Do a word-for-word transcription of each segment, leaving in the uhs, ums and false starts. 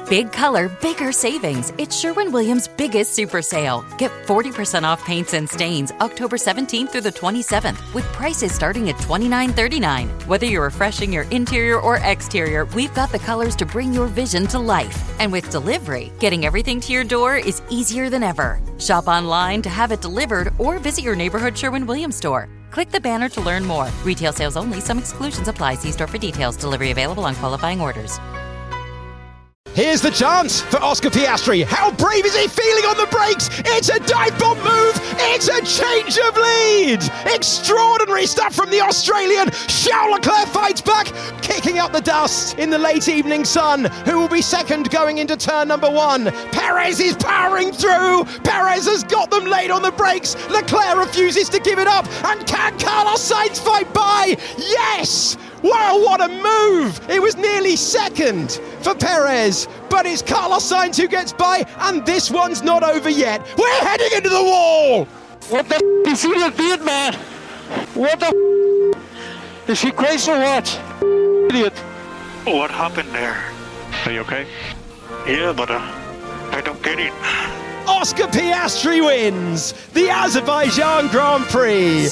Big color, bigger savings. It's Sherwin-Williams' biggest super sale. Get forty percent off paints and stains October seventeenth through the twenty-seventh with prices starting at twenty-nine thirty-nine. Whether you're refreshing your interior or exterior, we've got the colors to bring your vision to life. And with delivery, getting everything to your door is easier than ever. Shop online to have it delivered or visit your neighborhood Sherwin-Williams store. Click the banner to learn more. Retail sales only. Some exclusions apply. See store for details. Delivery available on qualifying orders. Here's the chance for Oscar Piastri. How brave is he feeling on the brakes? It's a dive bomb move. It's a change of lead. Extraordinary stuff from the Australian. Charles Leclerc fights back, kicking up the dust in the late evening sun. Who will be second going into turn number one? Perez is powering through. Perez has got them laid on the brakes. Leclerc refuses to give it up. And can Carlos Sainz fight by? Yes! Wow, what a move! It was nearly second for Perez, but it's Carlos Sainz who gets by, and this one's not over yet. We're heading into the wall! What the f*** is he doing, man? What the f***? Is she crazy or what? Idiot. What happened there? Are you okay? Yeah, but uh, I don't get it. Oscar Piastri wins the Azerbaijan Grand Prix.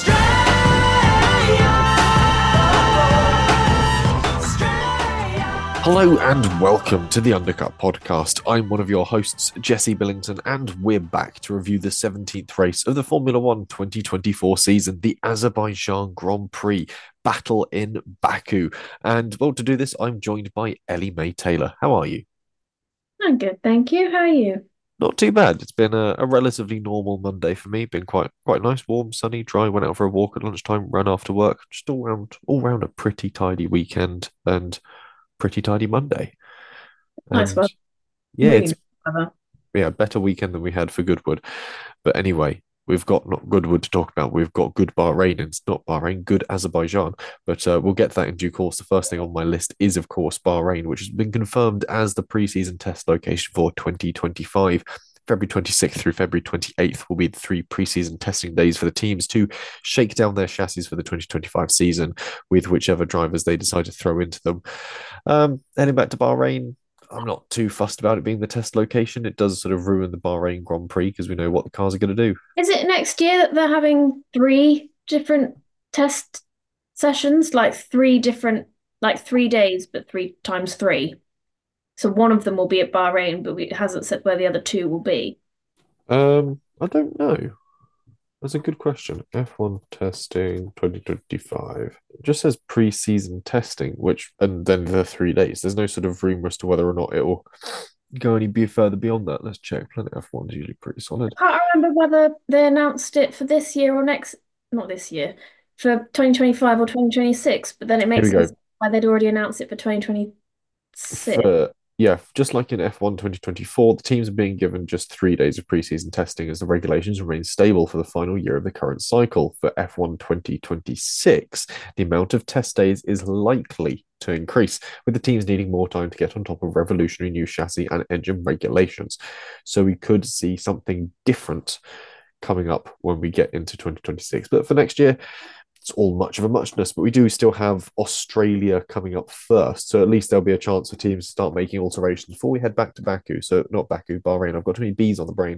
Hello and welcome to the Undercut Podcast. I'm one of your hosts, Jesse Billington, and we're back to review the seventeenth race of the Formula One twenty twenty-four season, the Azerbaijan Grand Prix battle in Baku. And well, to do this, I'm joined by Ellie May Taylor. How are you? I'm good, thank you. How are you? Not too bad. It's been a, a relatively normal Monday for me. Been quite quite nice, warm, sunny, dry. Went out for a walk at lunchtime, ran after work. Just all round all round a pretty tidy weekend and pretty tidy Monday. Nice And weather. yeah, Really it's nice weather. yeah, better weekend than we had for Goodwood. But anyway, we've got not Goodwood to talk about. We've got good Bahrain. It's not Bahrain, good Azerbaijan. But uh, we'll get to that in due course. The first thing on my list is, of course, Bahrain, which has been confirmed as the preseason test location for twenty twenty-five. February twenty-sixth through February twenty-eighth will be the three preseason testing days for the teams to shake down their chassis for the twenty twenty-five season with whichever drivers they decide to throw into them. Um, heading back to Bahrain, I'm not too fussed about it being the test location. It does sort of ruin the Bahrain Grand Prix because we know what the cars are going to do. Is it next year that they're having three different test sessions? Like three different, like three days, but three times three. So one of them will be at Bahrain, but it hasn't said where the other two will be. Um, I don't know. That's a good question. F one testing twenty twenty-five. It just says pre-season testing, which, and then the three days. There's no sort of rumor as to whether or not it will go any be further beyond that. Let's check. Planet F one is usually pretty solid. I can't remember whether they announced it for this year or next, not this year, for twenty twenty-five or twenty twenty-six, but then it makes Here we sense why they'd already announced it for twenty twenty-six. For, yeah, just like in F one twenty twenty-four, the teams are being given just three days of preseason testing as the regulations remain stable for the final year of the current cycle. For F one twenty twenty-six, the amount of test days is likely to increase, with the teams needing more time to get on top of revolutionary new chassis and engine regulations. So we could see something different coming up when we get into twenty twenty-six. But for next year, it's all much of a muchness, but we do still have Australia coming up first. So at least there'll be a chance for teams to start making alterations before we head back to Baku. So not Baku, Bahrain. I've got too many B's on the brain.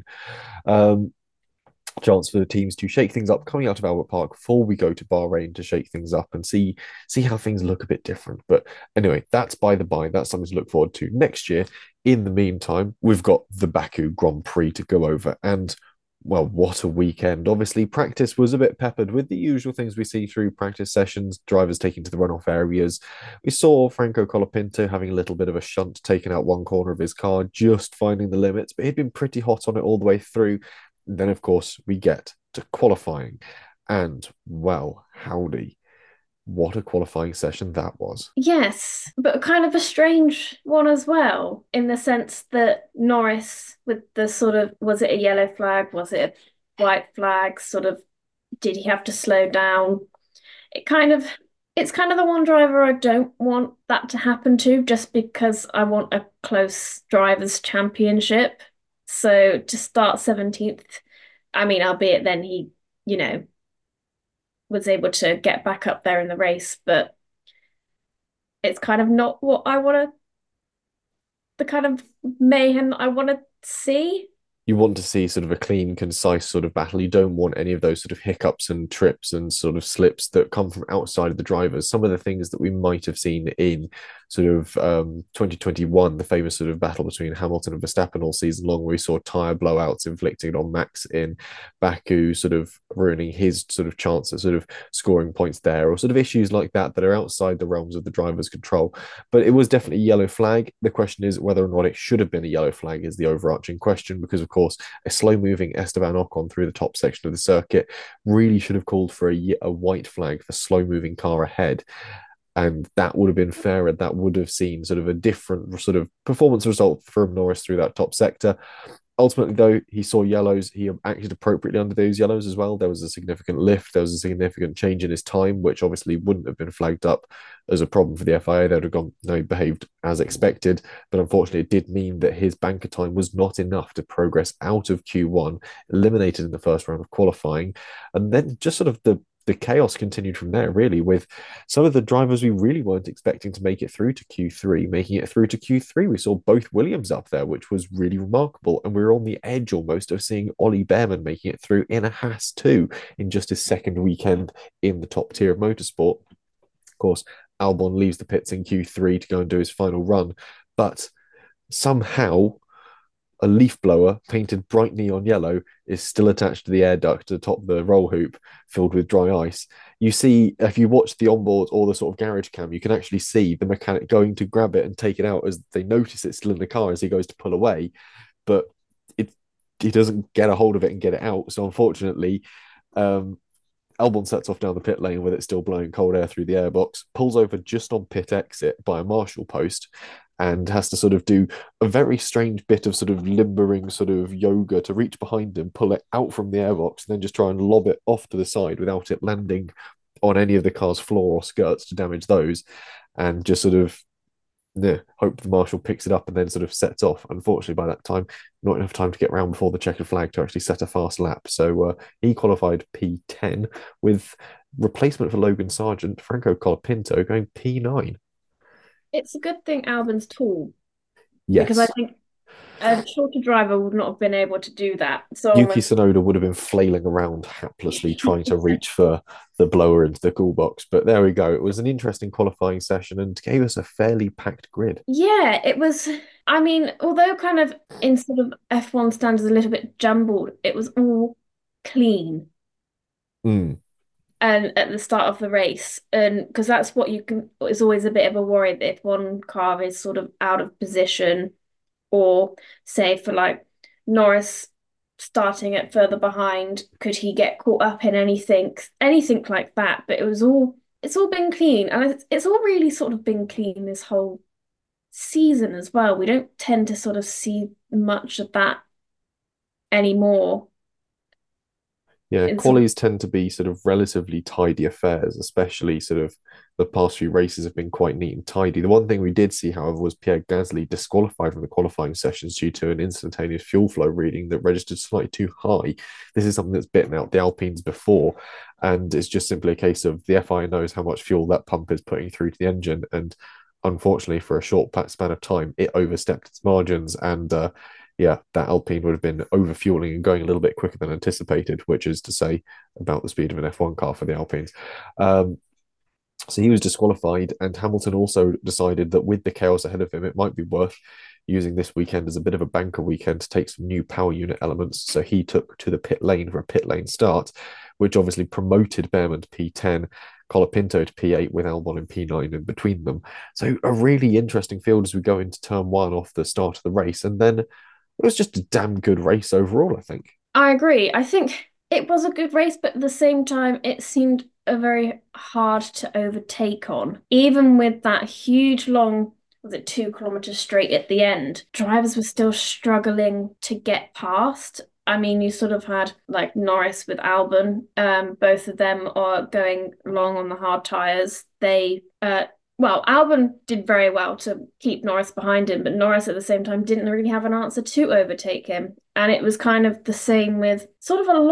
Um, chance for the teams to shake things up coming out of Albert Park before we go to Bahrain to shake things up and see see how things look a bit different. But anyway, that's by the by. That's something to look forward to next year. In the meantime, we've got the Baku Grand Prix to go over, and well, what a weekend. Obviously, practice was a bit peppered with the usual things we see through practice sessions, drivers taking to the runoff areas. We saw Franco Colapinto having a little bit of a shunt, taking out one corner of his car, just finding the limits, but he'd been pretty hot on it all the way through. And then, of course, we get to qualifying. And, well, howdy. What a qualifying session that was. Yes, but kind of a strange one as well, in the sense that Norris, with the sort of, was it a yellow flag? Was it a white flag? Sort of, did he have to slow down? It kind of, it's kind of the one driver I don't want that to happen to, just because I want a close drivers' championship. So to start seventeenth, I mean, albeit then he, you know, was able to get back up there in the race, but it's kind of not what I want to the kind of mayhem that I want to see. You want to see sort of a clean, concise sort of battle. You don't want any of those sort of hiccups and trips and sort of slips that come from outside of the drivers. Some of the things that we might have seen in sort of um, twenty twenty-one, the famous sort of battle between Hamilton and Verstappen all season long, where we saw tyre blowouts inflicted on Max in Baku, sort of ruining his sort of chance at sort of scoring points there, or sort of issues like that that are outside the realms of the driver's control. But it was definitely a yellow flag. The question is whether or not it should have been a yellow flag is the overarching question, because of course a slow-moving Esteban Ocon through the top section of the circuit really should have called for a, a white flag for slow-moving car ahead. And that would have been fairer. That would have seen sort of a different sort of performance result from Norris through that top sector. Ultimately, though, he saw yellows. He acted appropriately under those yellows as well. There was a significant lift. There was a significant change in his time, which obviously wouldn't have been flagged up as a problem for the F I A. They would have gone, no, he behaved as expected. But unfortunately, it did mean that his banker time was not enough to progress out of Q one, eliminated in the first round of qualifying. And then just sort of the the chaos continued from there, really, with some of the drivers we really weren't expecting to make it through to Q three, making it through to Q three. We saw both Williams up there, which was really remarkable. And we were on the edge almost of seeing Ollie Behrman making it through in a Haas too, in just his second weekend in the top tier of motorsport. Of course, Albon leaves the pits in Q three to go and do his final run. But somehow a leaf blower painted bright neon yellow is still attached to the air duct to the top of the roll hoop filled with dry ice. You see, if you watch the onboard or the sort of garage cam, you can actually see the mechanic going to grab it and take it out as they notice it's still in the car as he goes to pull away. But it he doesn't get a hold of it and get it out. So unfortunately, um, Albon sets off down the pit lane with it still blowing cold air through the airbox, pulls over just on pit exit by a marshal post, and has to sort of do a very strange bit of sort of limbering sort of yoga to reach behind him, pull it out from the airbox, and then just try and lob it off to the side without it landing on any of the car's floor or skirts to damage those, and just sort of yeah, hope the marshal picks it up and then sort of sets off. Unfortunately, by that time, not enough time to get around before the checkered flag to actually set a fast lap. So uh, he qualified P ten with replacement for Logan Sargent, Franco Colapinto, going P nine. It's a good thing Albon's tall. Yes. Because I think a shorter driver would not have been able to do that. So Yuki Tsunoda would have been flailing around haplessly trying to reach for the blower into the cool box. But there we go. It was an interesting qualifying session and gave us a fairly packed grid. Yeah, it was. I mean, although kind of in sort of F one standards a little bit jumbled, it was all clean. Mm. And at the start of the race, and because that's what you can, is always a bit of a worry that if one car is sort of out of position, or say for like Norris starting it further behind, could he get caught up in anything, anything like that? But it was all, it's all been clean, and it's, it's all really sort of been clean this whole season as well. We don't tend to sort of see much of that anymore. Yeah, qualies tend to be sort of relatively tidy affairs, especially sort of the past few races have been quite neat and tidy. The one thing we did see, however, was Pierre Gasly disqualified from the qualifying sessions due to an instantaneous fuel flow reading that registered slightly too high. This is something that's bitten out the Alpines before, and it's just simply a case of the F I A knows how much fuel that pump is putting through to the engine, and unfortunately, for a short span of time, it overstepped its margins, and uh, yeah, that Alpine would have been overfueling and going a little bit quicker than anticipated, which is to say about the speed of an F one car for the Alpines. Um, so he was disqualified, and Hamilton also decided that with the chaos ahead of him, it might be worth using this weekend as a bit of a banker weekend to take some new power unit elements. So he took to the pit lane for a pit lane start, which obviously promoted Behrman to P ten, Colapinto to P eight with Albon in P nine in between them. So a really interesting field as we go into turn one off the start of the race. And then it was just a damn good race overall, I think. I agree. I think it was a good race, but at the same time, it seemed a very hard to overtake on. Even with that huge long, was it two kilometers straight at the end, drivers were still struggling to get past. I mean, you sort of had like Norris with Albon. Um, both of them are going long on the hard tyres. They uh Well, Albon did very well to keep Norris behind him, but Norris at the same time didn't really have an answer to overtake him. And it was kind of the same with sort of a lot of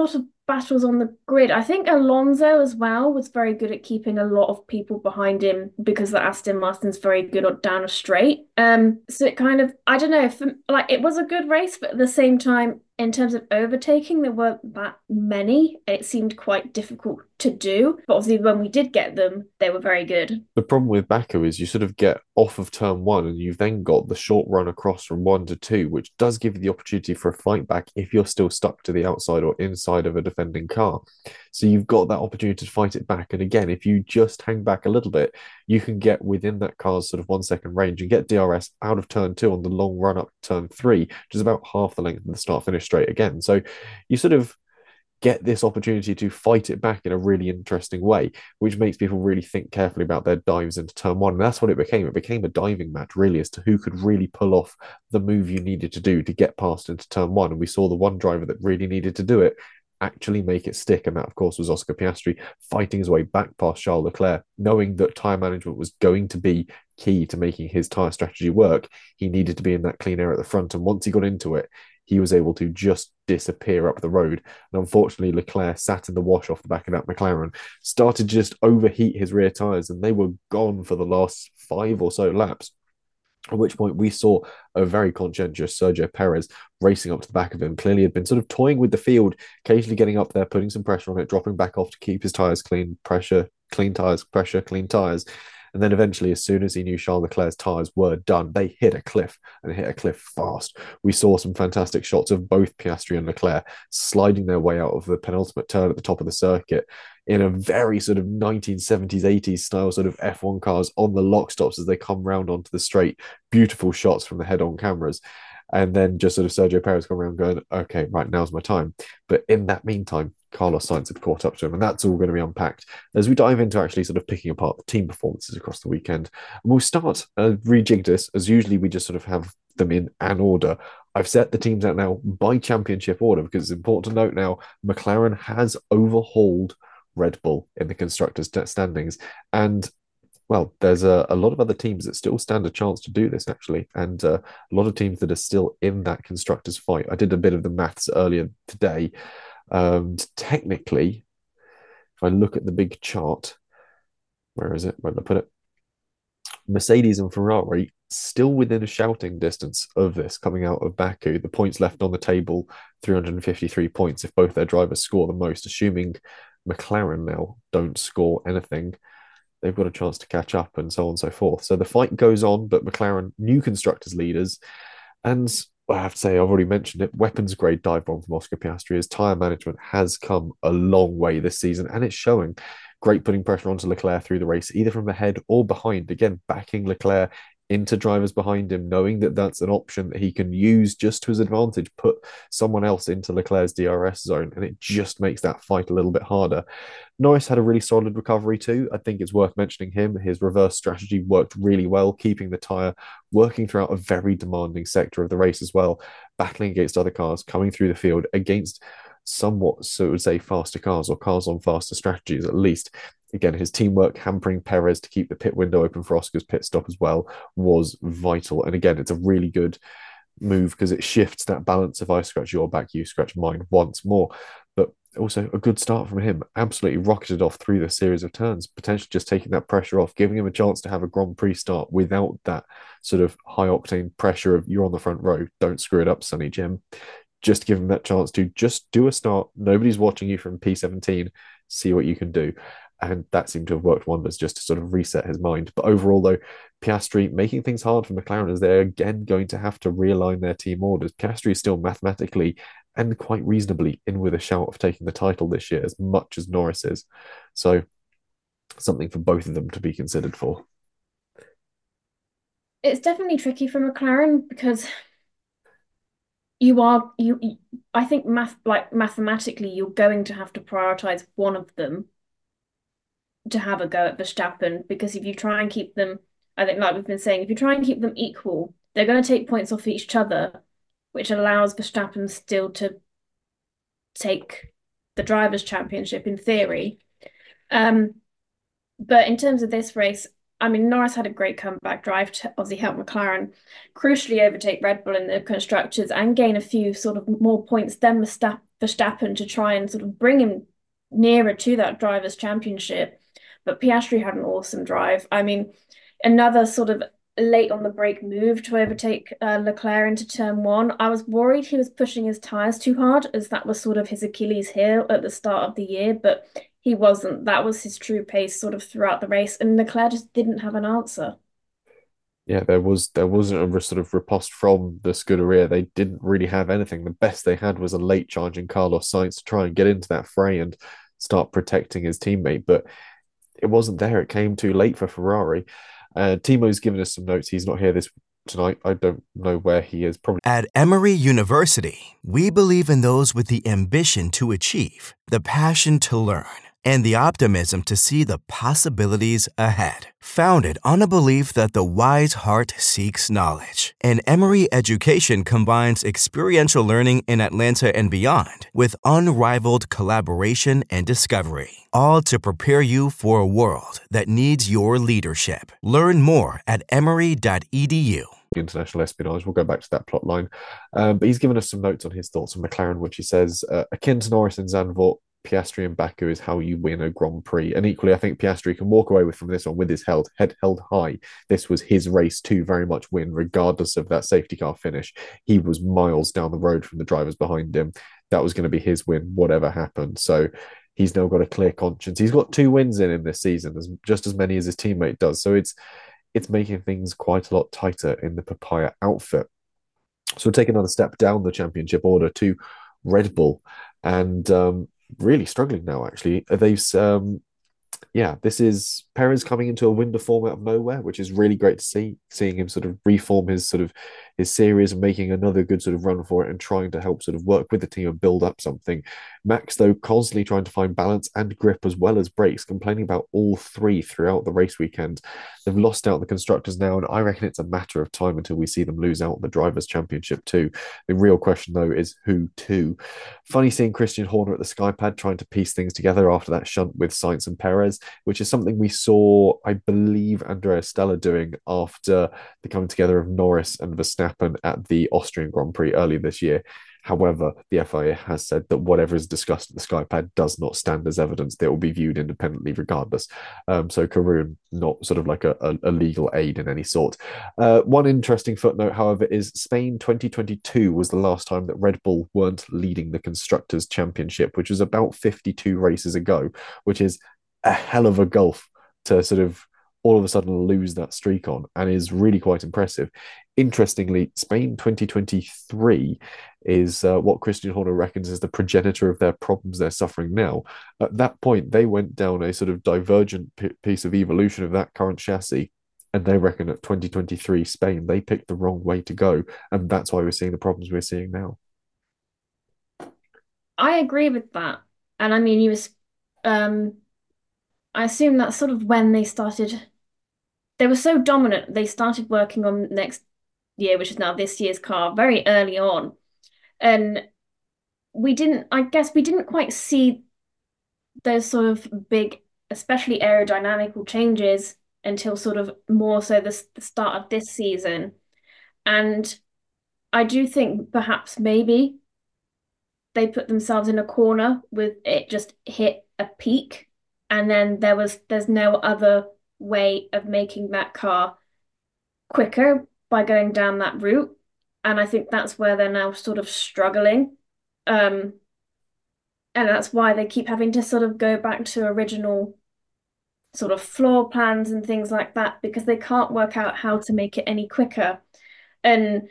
battles on the grid. I think Alonso as well was very good at keeping a lot of people behind him because the Aston Martin's very good on down a straight. Um, so it kind of, I don't know, if like it was a good race, but at the same time, in terms of overtaking, there weren't that many. It seemed quite difficult to do. But obviously, when we did get them, they were very good. The problem with Baku is you sort of get off of turn one and you've then got the short run across from one to two, which does give you the opportunity for a fight back if you're still stuck to the outside or inside of a defending car. So you've got that opportunity to fight it back. And again, if you just hang back a little bit, you can get within that car's sort of one second range and get D R S out of turn two on the long run up to turn three, which is about half the length of the start finish straight again. So you sort of get this opportunity to fight it back in a really interesting way, which makes people really think carefully about their dives into turn one. And that's what it became. It became a diving match, really, as to who could really pull off the move you needed to do to get past into turn one. And we saw the one driver that really needed to do it actually make it stick. And that, of course, was Oscar Piastri fighting his way back past Charles Leclerc, knowing that tyre management was going to be key to making his tyre strategy work. He needed to be in that clean air at the front. And once he got into it, he was able to just disappear up the road. And unfortunately, Leclerc sat in the wash off the back of that McLaren, started to just overheat his rear tyres, and they were gone for the last five or so laps. At which point we saw a very conscientious Sergio Perez racing up to the back of him. Clearly had been sort of toying with the field, occasionally getting up there, putting some pressure on it, dropping back off to keep his tyres clean, pressure, clean tyres, pressure, clean tyres. And then eventually, as soon as he knew Charles Leclerc's tyres were done, they hit a cliff and hit a cliff fast. We saw some fantastic shots of both Piastri and Leclerc sliding their way out of the penultimate turn at the top of the circuit in a very sort of nineteen seventies, eighties style sort of F one cars on the lock stops as they come round onto the straight. Beautiful shots from the head-on cameras. And then just sort of Sergio Perez come around going, okay, right, now's my time. But in that meantime, Carlos Sainz had caught up to him, and that's all going to be unpacked as we dive into actually sort of picking apart the team performances across the weekend. And we'll start, uh, rejig this, as usually we just sort of have them in an order. I've set the teams out now by championship order because it's important to note now McLaren has overhauled Red Bull in the constructors' standings. And well, there's a, a lot of other teams that still stand a chance to do this, actually, and uh, a lot of teams that are still in that constructors' fight. I did a bit of the maths earlier today. Um, technically, if I look at the big chart, where is it? Where did I put it? Mercedes and Ferrari still within a shouting distance of this coming out of Baku. The points left on the table, three hundred fifty-three points if both their drivers score the most, assuming McLaren now don't score anything. They've got a chance to catch up and so on and so forth. So the fight goes on, but McLaren, new constructors leaders. And I have to say, I've already mentioned it, weapons grade dive bomb from Oscar Piastri. His tyre management has come a long way this season, and it's showing. Great putting pressure onto Leclerc through the race, either from ahead or behind. Again, backing Leclerc into drivers behind him, knowing that that's an option that he can use just to his advantage, put someone else into Leclerc's D R S zone, and it just makes that fight a little bit harder. Norris had a really solid recovery too. I think it's worth mentioning him. His reverse strategy worked really well, keeping the tyre working throughout a very demanding sector of the race as well, battling against other cars, coming through the field against somewhat, so I would say, faster cars or cars on faster strategies at least. Again, his teamwork hampering Perez to keep the pit window open for Oscar's pit stop as well was vital. And again, it's a really good move because it shifts that balance of I scratch your back, you scratch mine once more. But also a good start from him. Absolutely rocketed off through the series of turns, potentially just taking that pressure off, giving him a chance to have a Grand Prix start without that sort of high octane pressure of you're on the front row, don't screw it up, Sonny Jim. Just give him that chance to just do a start. Nobody's watching you from P seventeen. See what you can do. And that seemed to have worked wonders just to sort of reset his mind. But overall, though, Piastri making things hard for McLaren as they're again going to have to realign their team orders. Piastri is still mathematically and quite reasonably in with a shout of taking the title this year as much as Norris is. So something for both of them to be considered for. It's definitely tricky for McLaren because you are you, you I think math like mathematically you're going to have to prioritize one of them to have a go at Verstappen, because if you try and keep them, I think like we've been saying, if you try and keep them equal, they're going to take points off each other, which allows Verstappen still to take the Drivers' Championship in theory. Um, but in terms of this race, I mean, Norris had a great comeback drive to obviously help McLaren crucially overtake Red Bull in the constructors and gain a few sort of more points than Verstappen Verstappen to try and sort of bring him nearer to that drivers' championship. But Piastri had an awesome drive. I mean, another sort of late on the brake move to overtake uh, Leclerc into turn one. I was worried he was pushing his tyres too hard, as that was sort of his Achilles heel at the start of the year, but he wasn't. That was his true pace sort of throughout the race, and Leclerc just didn't have an answer. Yeah, there was there wasn't a sort of riposte from the Scuderia. They didn't really have anything. The best they had was a late charge in Carlos Sainz to try and get into that fray and start protecting his teammate, but it wasn't there. It came too late for Ferrari. Uh, Timo's given us some notes. He's not here this tonight. I don't know where he is. Probably At Emory University, we believe in those with the ambition to achieve, the passion to learn, and the optimism to see the possibilities ahead. Founded on a belief that the wise heart seeks knowledge, and Emory Education combines experiential learning in Atlanta and beyond with unrivaled collaboration and discovery, all to prepare you for a world that needs your leadership. Learn more at emory dot e d u. International espionage. We'll go back to that plot line. Um, but he's given us some notes on his thoughts on McLaren, which he says, uh, akin to Norris and Zandvoort, Piastri and Baku is how you win a Grand Prix. And equally, I think Piastri can walk away with from this one with his held, head held high. This was his race to very much win, regardless of that safety car finish. He was miles down the road from the drivers behind him. That was going to be his win, whatever happened. So he's now got a clear conscience. He's got two wins in in this season, as just as many as his teammate does. So it's it's making things quite a lot tighter in the Papaya outfit. So we'll take another step down the championship order to Red Bull. And um, really struggling now, actually. They've, um, yeah, this is Perez coming into a winter form out of nowhere, which is really great to see, seeing him sort of reform his sort of his series and making another good sort of run for it and trying to help sort of work with the team and build up something. Max, though, constantly trying to find balance and grip as well as brakes, complaining about all three throughout the race weekend. They've lost out the constructors now, and I reckon it's a matter of time until we see them lose out the Drivers' Championship too. The real question, though, is who to? Funny seeing Christian Horner at the Skypad trying to piece things together after that shunt with Sainz and Perez, which is something we saw, I believe, Andrea Stella doing after the coming together of Norris and Verstappen at the Austrian Grand Prix earlier this year. However, the F I A has said that whatever is discussed at the Skypad does not stand as evidence. That will be viewed independently regardless. Um, so Karun, not sort of like a, a, a legal aid in any sort. Uh, one interesting footnote, however, is Spain twenty twenty-two was the last time that Red Bull weren't leading the Constructors' Championship, which was about fifty-two races ago, which is a hell of a gulf to sort of all of a sudden lose that streak on, and is really quite impressive. Interestingly, Spain twenty twenty-three is uh, what Christian Horner reckons is the progenitor of their problems they're suffering now. At that point, they went down a sort of divergent p- piece of evolution of that current chassis, and they reckon at twenty twenty-three Spain, they picked the wrong way to go, and that's why we're seeing the problems we're seeing now. I agree with that. And I mean, you was, um, I assume that's sort of when they started, they were so dominant, they started working on next year, which is now this year's car, very early on. And we didn't, I guess we didn't quite see those sort of big, especially aerodynamical changes until sort of more so the, the start of this season. And I do think perhaps maybe they put themselves in a corner with it just hit a peak, and then there was there's no other way of making that car quicker by going down that route. And I think that's where they're now sort of struggling. Um, and that's why they keep having to sort of go back to original sort of floor plans and things like that, because they can't work out how to make it any quicker. And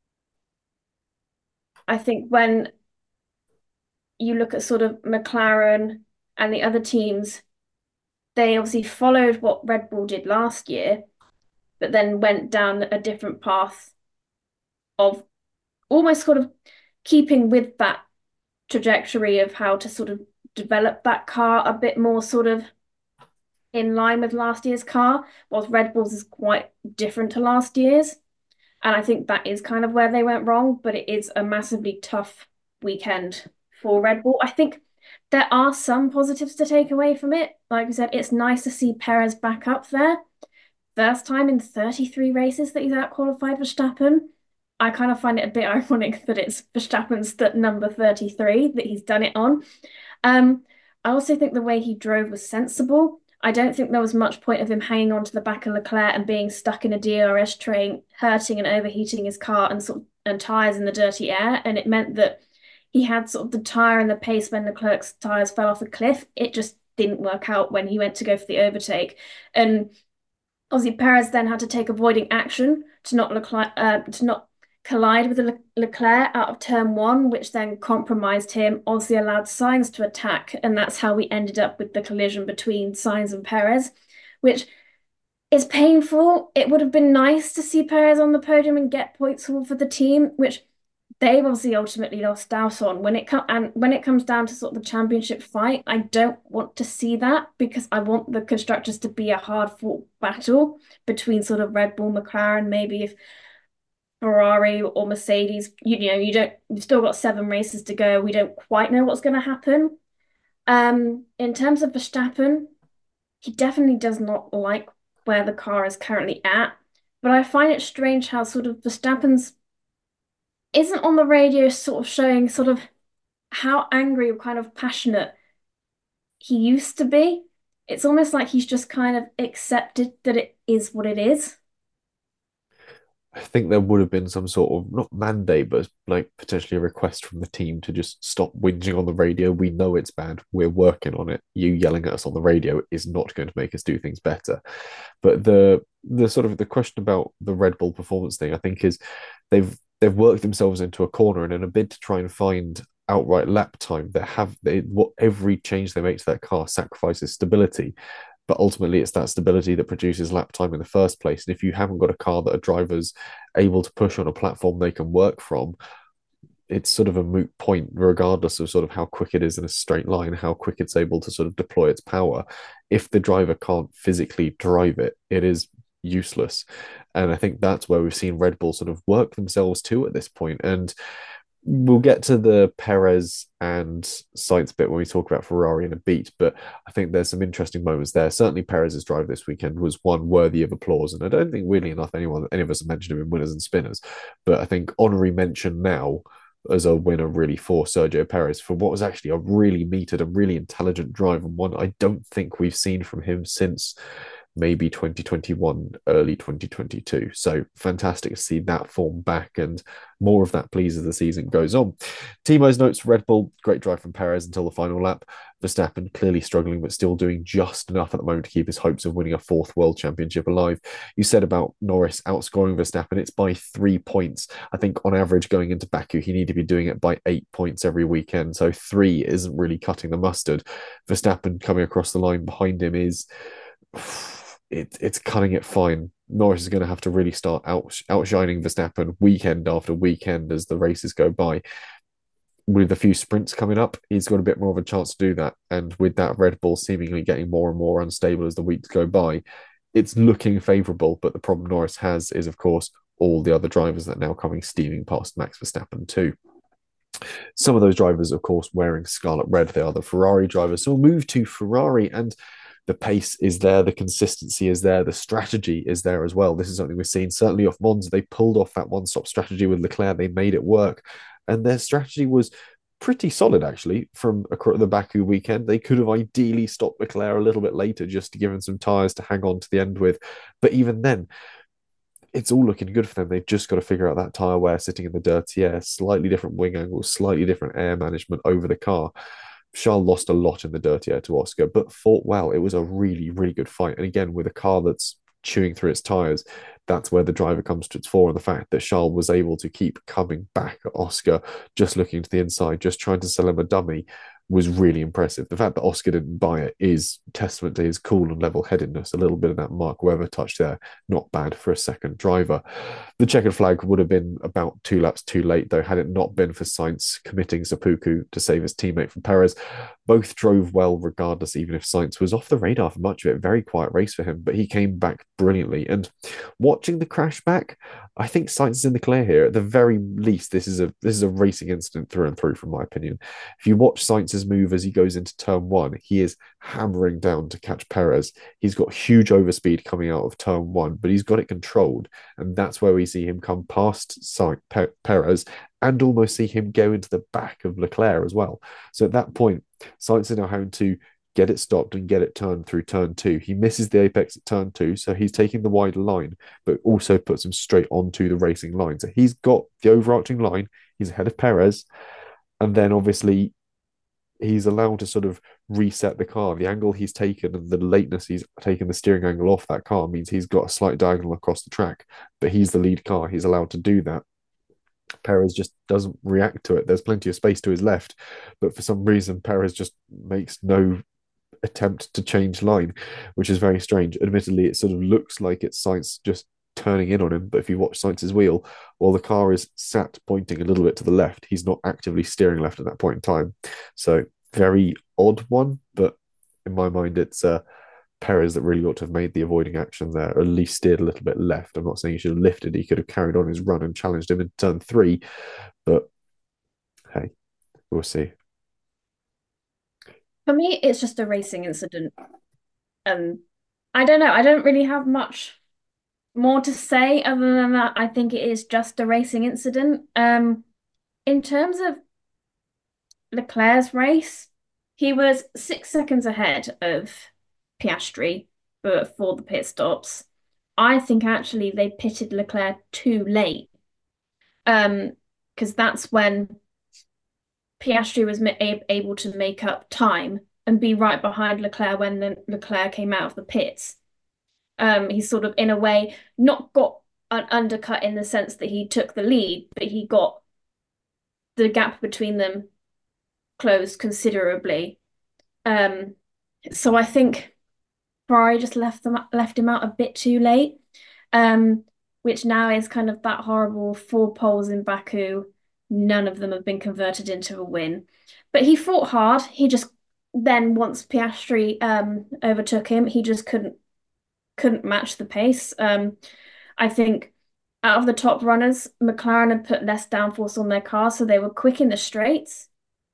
I think when you look at sort of McLaren and the other teams, they obviously followed what Red Bull did last year, but then went down a different path of almost sort of keeping with that trajectory of how to sort of develop that car a bit more sort of in line with last year's car, whilst Red Bull's is quite different to last year's. And I think that is kind of where they went wrong, but it is a massively tough weekend for Red Bull. I think there are some positives to take away from it. Like we said, it's nice to see Perez back up there. First time in thirty-three races that he's out-qualified Verstappen. I kind of find it a bit ironic that it's Verstappen's that number thirty-three that he's done it on. Um, I also think the way he drove was sensible. I don't think there was much point of him hanging on to the back of Leclerc and being stuck in a D R S train, hurting and overheating his car and sort of and tires in the dirty air. And it meant that he had sort of the tire and the pace when Leclerc's tires fell off a cliff. It just didn't work out when he went to go for the overtake. And obviously Perez then had to take avoiding action to not Leclerc, uh, to not collide with Le Leclerc out of turn one, which then compromised him, obviously allowed Sainz to attack, and that's how we ended up with the collision between Sainz and Perez, which is painful. It would have been nice to see Perez on the podium and get points for the team, which they've obviously ultimately lost out on. When it com and when it comes down to sort of the championship fight, I don't want to see that, because I want the constructors to be a hard-fought battle between sort of Red Bull, McLaren, maybe if Ferrari or Mercedes. You, you know, you don't, you've still got seven races to go. We don't quite know what's going to happen. Um, in terms of Verstappen, he definitely does not like where the car is currently at. But I find it strange how sort of Verstappen's isn't on the radio sort of showing sort of how angry or kind of passionate he used to be. It's almost like he's just kind of accepted that it is what it is. I think there would have been some sort of, not mandate, but like potentially a request from the team to just stop whinging on the radio. We know it's bad. We're working on it. You yelling at us on the radio is not going to make us do things better. But the the sort of the question about the Red Bull performance thing, I think, is they've they've worked themselves into a corner, and in a bid to try and find outright lap time, they have they what every change they make to that car sacrifices stability. But ultimately, it's that stability that produces lap time in the first place. And if you haven't got a car that a driver's able to push on a platform they can work from, it's sort of a moot point, regardless of sort of how quick it is in a straight line, how quick it's able to sort of deploy its power. If the driver can't physically drive it, it is useless. And I think that's where we've seen Red Bull sort of work themselves to at this point. And we'll get to the Perez and Sainz bit when we talk about Ferrari in a beat, but I think there's some interesting moments there. Certainly Perez's drive this weekend was one worthy of applause, and I don't think weirdly enough anyone, any of us have mentioned him in winners and spinners, but I think honorary mention now as a winner really for Sergio Perez for what was actually a really metered and really intelligent drive, and one I don't think we've seen from him since maybe twenty twenty-one, early twenty twenty-two. So fantastic to see that form back, and more of that, please, as the season goes on. Timo's notes: Red Bull, great drive from Perez until the final lap. Verstappen clearly struggling, but still doing just enough at the moment to keep his hopes of winning a fourth world championship alive. You said about Norris outscoring Verstappen, it's by three points. I think on average going into Baku, he needed to be doing it by eight points every weekend. So three isn't really cutting the mustard. Verstappen coming across the line behind him is... It, it's cutting it fine. Norris is going to have to really start out, outshining Verstappen weekend after weekend as the races go by. With a few sprints coming up, he's got a bit more of a chance to do that. And with that Red Bull seemingly getting more and more unstable as the weeks go by, it's looking favourable. But the problem Norris has is, of course, all the other drivers that are now coming steaming past Max Verstappen too. Some of those drivers, of course, wearing scarlet red. They are the Ferrari drivers. So we'll move to Ferrari, and the pace is there, the consistency is there, the strategy is there as well. This is something we've seen certainly off Monza. They pulled off that one-stop strategy with Leclerc. They made it work. And their strategy was pretty solid, actually, from the Baku weekend. They could have ideally stopped Leclerc a little bit later just to give him some tyres to hang on to the end with. But even then, it's all looking good for them. They've just got to figure out that tyre wear sitting in the dirty air, slightly different wing angles, slightly different air management over the car. Charles lost a lot in the dirty air to Oscar, but fought well. It was a really, really good fight. And again, with a car that's chewing through its tyres, that's where the driver comes to its fore. And the fact that Charles was able to keep coming back at Oscar, just looking to the inside, just trying to sell him a dummy, was really impressive. The fact that Oscar didn't buy it is testament to his cool and level-headedness. A little bit of that Mark Webber touch there, not bad for a second driver. The checkered flag would have been about two laps too late, though, had it not been for Sainz committing seppuku to save his teammate from Perez. Both drove well regardless, even if Sainz was off the radar for much of it. Very quiet race for him, but he came back brilliantly. And watching the crash back, I think Sainz is in the clear here. At the very least, this is a this is a racing incident through and through, from my opinion. If you watch Sainz Sainz's move as he goes into turn one, he is hammering down to catch Perez. He's got huge overspeed coming out of turn one, but he's got it controlled. And that's where we see him come past Perez and almost see him go into the back of Leclerc as well. So at that point, Sainz is now having to get it stopped and get it turned through turn two. He misses the apex at turn two, so he's taking the wider line, but also puts him straight onto the racing line. So he's got the overarching line, he's ahead of Perez, and then obviously he's allowed to sort of reset the car. The angle he's taken and the lateness he's taken the steering angle off that car means he's got a slight diagonal across the track, but he's the lead car. He's allowed to do that. Perez just doesn't react to it. There's plenty of space to his left, but for some reason, Perez just makes no attempt to change line, which is very strange. Admittedly, it sort of looks like it's Sainz just turning in on him, but if you watch Sainz's wheel, while the car is sat pointing a little bit to the left, he's not actively steering left at that point in time. So very odd one, but in my mind, it's uh, Perez that really ought to have made the avoiding action there, or at least steered a little bit left. I'm not saying he should have lifted. He could have carried on his run and challenged him in turn three, but hey, we'll see. For me, it's just a racing incident. Um, I don't know. I don't really have much more to say other than that. I think it is just a racing incident. Um, in terms of Leclerc's race, he was six seconds ahead of Piastri for, for the pit stops. I think actually they pitted Leclerc too late. Um, because that's when Piastri was able to make up time and be right behind Leclerc when the Leclerc came out of the pits. Um, he sort of, in a way, not got an undercut in the sense that he took the lead, but he got the gap between them closed considerably. Um, so I think Ferrari just left them left him out a bit too late, um, which now is kind of that horrible four poles in Baku. None of them have been converted into a win. But he fought hard. He just then, once Piastri um, overtook him, he just couldn't couldn't match the pace. Um, I think out of the top runners, McLaren had put less downforce on their car, so they were quick in the straights,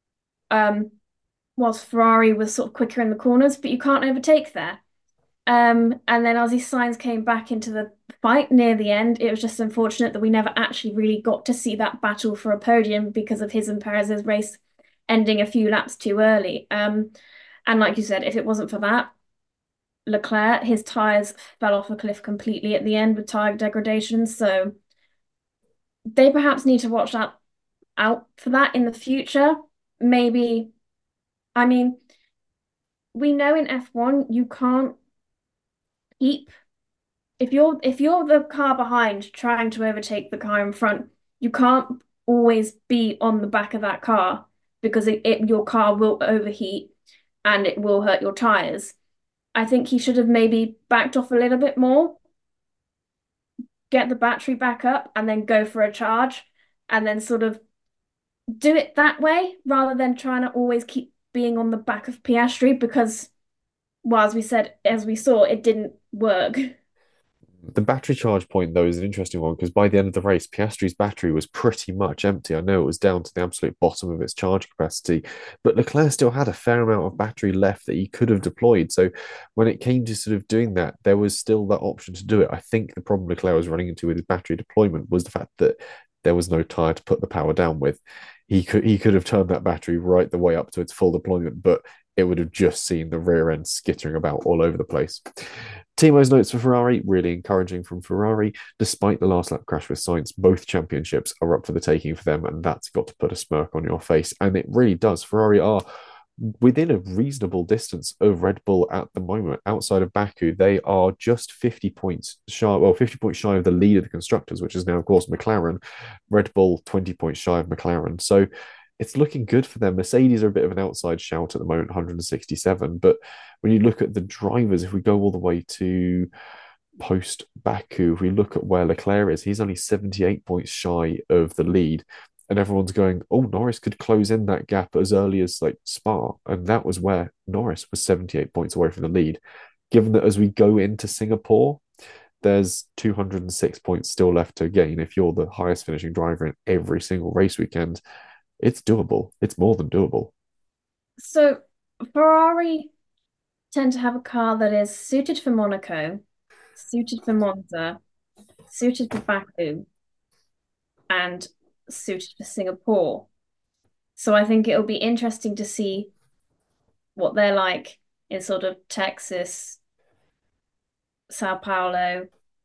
um, whilst Ferrari was sort of quicker in the corners, but you can't overtake there. Um, and then Ozzy Sainz came back into the fight near the end. It was just unfortunate that we never actually really got to see that battle for a podium because of his and Perez's race ending a few laps too early. Um, and like you said, if it wasn't for that, Leclerc, his tyres fell off a cliff completely at the end with tyre degradation. So they perhaps need to watch that out for that in the future. Maybe, I mean, we know in F one you can't keep if you're if you're the car behind trying to overtake the car in front, you can't always be on the back of that car because it, it your car will overheat and it will hurt your tires. I think he should have maybe backed off a little bit more, get the battery back up, and then go for a charge, and then sort of do it that way rather than trying to always keep being on the back of Piastri because, well, as we said, as we saw, it didn't work. The battery charge point, though, is an interesting one because by the end of the race, Piastri's battery was pretty much empty. I know it was down to the absolute bottom of its charge capacity, but Leclerc still had a fair amount of battery left that he could have deployed. So when it came to sort of doing that, there was still that option to do it. I think the problem Leclerc was running into with his battery deployment was the fact that there was no tyre to put the power down with. He could he could have turned that battery right the way up to its full deployment, but it would have just seen the rear end skittering about all over the place. Timo's notes for Ferrari, really encouraging from Ferrari. Despite the last lap crash with Sainz, both championships are up for the taking for them, and that's got to put a smirk on your face. And it really does. Ferrari are within a reasonable distance of Red Bull at the moment. Outside of Baku, they are just fifty points shy, well, fifty points shy of the lead of the constructors, which is now, of course, McLaren. Red Bull, twenty points shy of McLaren. So it's looking good for them. Mercedes are a bit of an outside shout at the moment, one hundred sixty-seven. But when you look at the drivers, if we go all the way to post Baku, if we look at where Leclerc is, he's only seventy-eight points shy of the lead. And everyone's going, oh, Norris could close in that gap as early as like Spa. And that was where Norris was seventy-eight points away from the lead. Given that as we go into Singapore, there's two hundred six points still left to gain. If you're the highest finishing driver in every single race weekend, it's doable. It's more than doable. So Ferrari tend to have a car that is suited for Monaco, suited for Monza, suited for Baku, and suited for Singapore. So I think it'll be interesting to see what they're like in sort of Texas, Sao Paulo,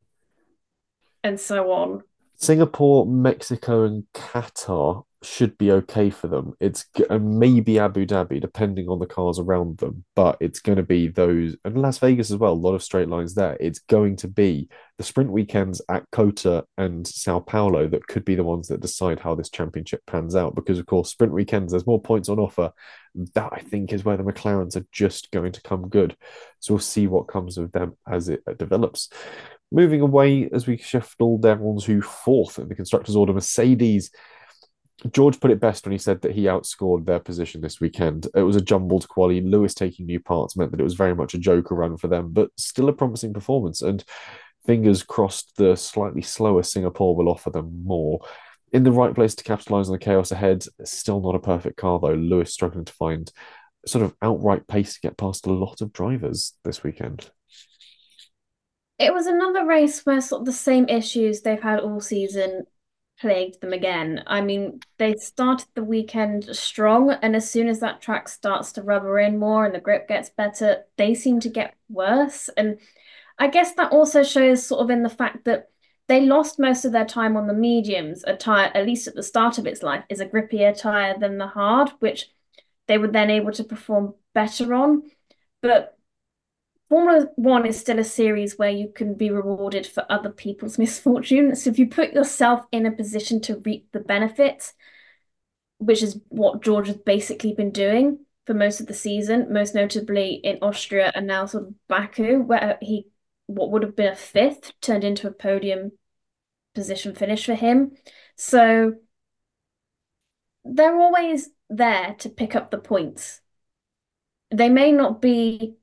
and so on. Singapore, Mexico, and Qatar should be okay for them. It's and maybe Abu Dhabi, depending on the cars around them, but it's going to be those, and Las Vegas as well. A lot of straight lines there. It's going to be the sprint weekends at COTA and Sao Paulo that could be the ones that decide how this championship pans out. Because of course, sprint weekends, there's more points on offer. That I think is where the McLarens are just going to come good. So we'll see what comes of them as it develops. Moving away as we shift all down to fourth in the constructors' order, Mercedes. George put it best when he said that he outscored their position this weekend. It was a jumbled quali. Lewis taking new parts meant that it was very much a joker run for them, but still a promising performance. And fingers crossed, the slightly slower Singapore will offer them more. In the right place to capitalise on the chaos ahead. Still not a perfect car, though. Lewis struggling to find sort of outright pace to get past a lot of drivers this weekend. It was another race where sort of the same issues they've had all season plagued them again. I mean, they started the weekend strong, and as soon as that track starts to rubber in more and the grip gets better, they seem to get worse. And I guess that also shows sort of in the fact that they lost most of their time on the mediums. A tire, at least at the start of its life, is a grippier tire than the hard, which they were then able to perform better on. But Formula One is still a series where you can be rewarded for other people's misfortune. So if you put yourself in a position to reap the benefits, which is what George has basically been doing for most of the season, most notably in Austria and now sort of Baku, where he what would have been a fifth turned into a podium position finish for him. So they're always there to pick up the points. They may not be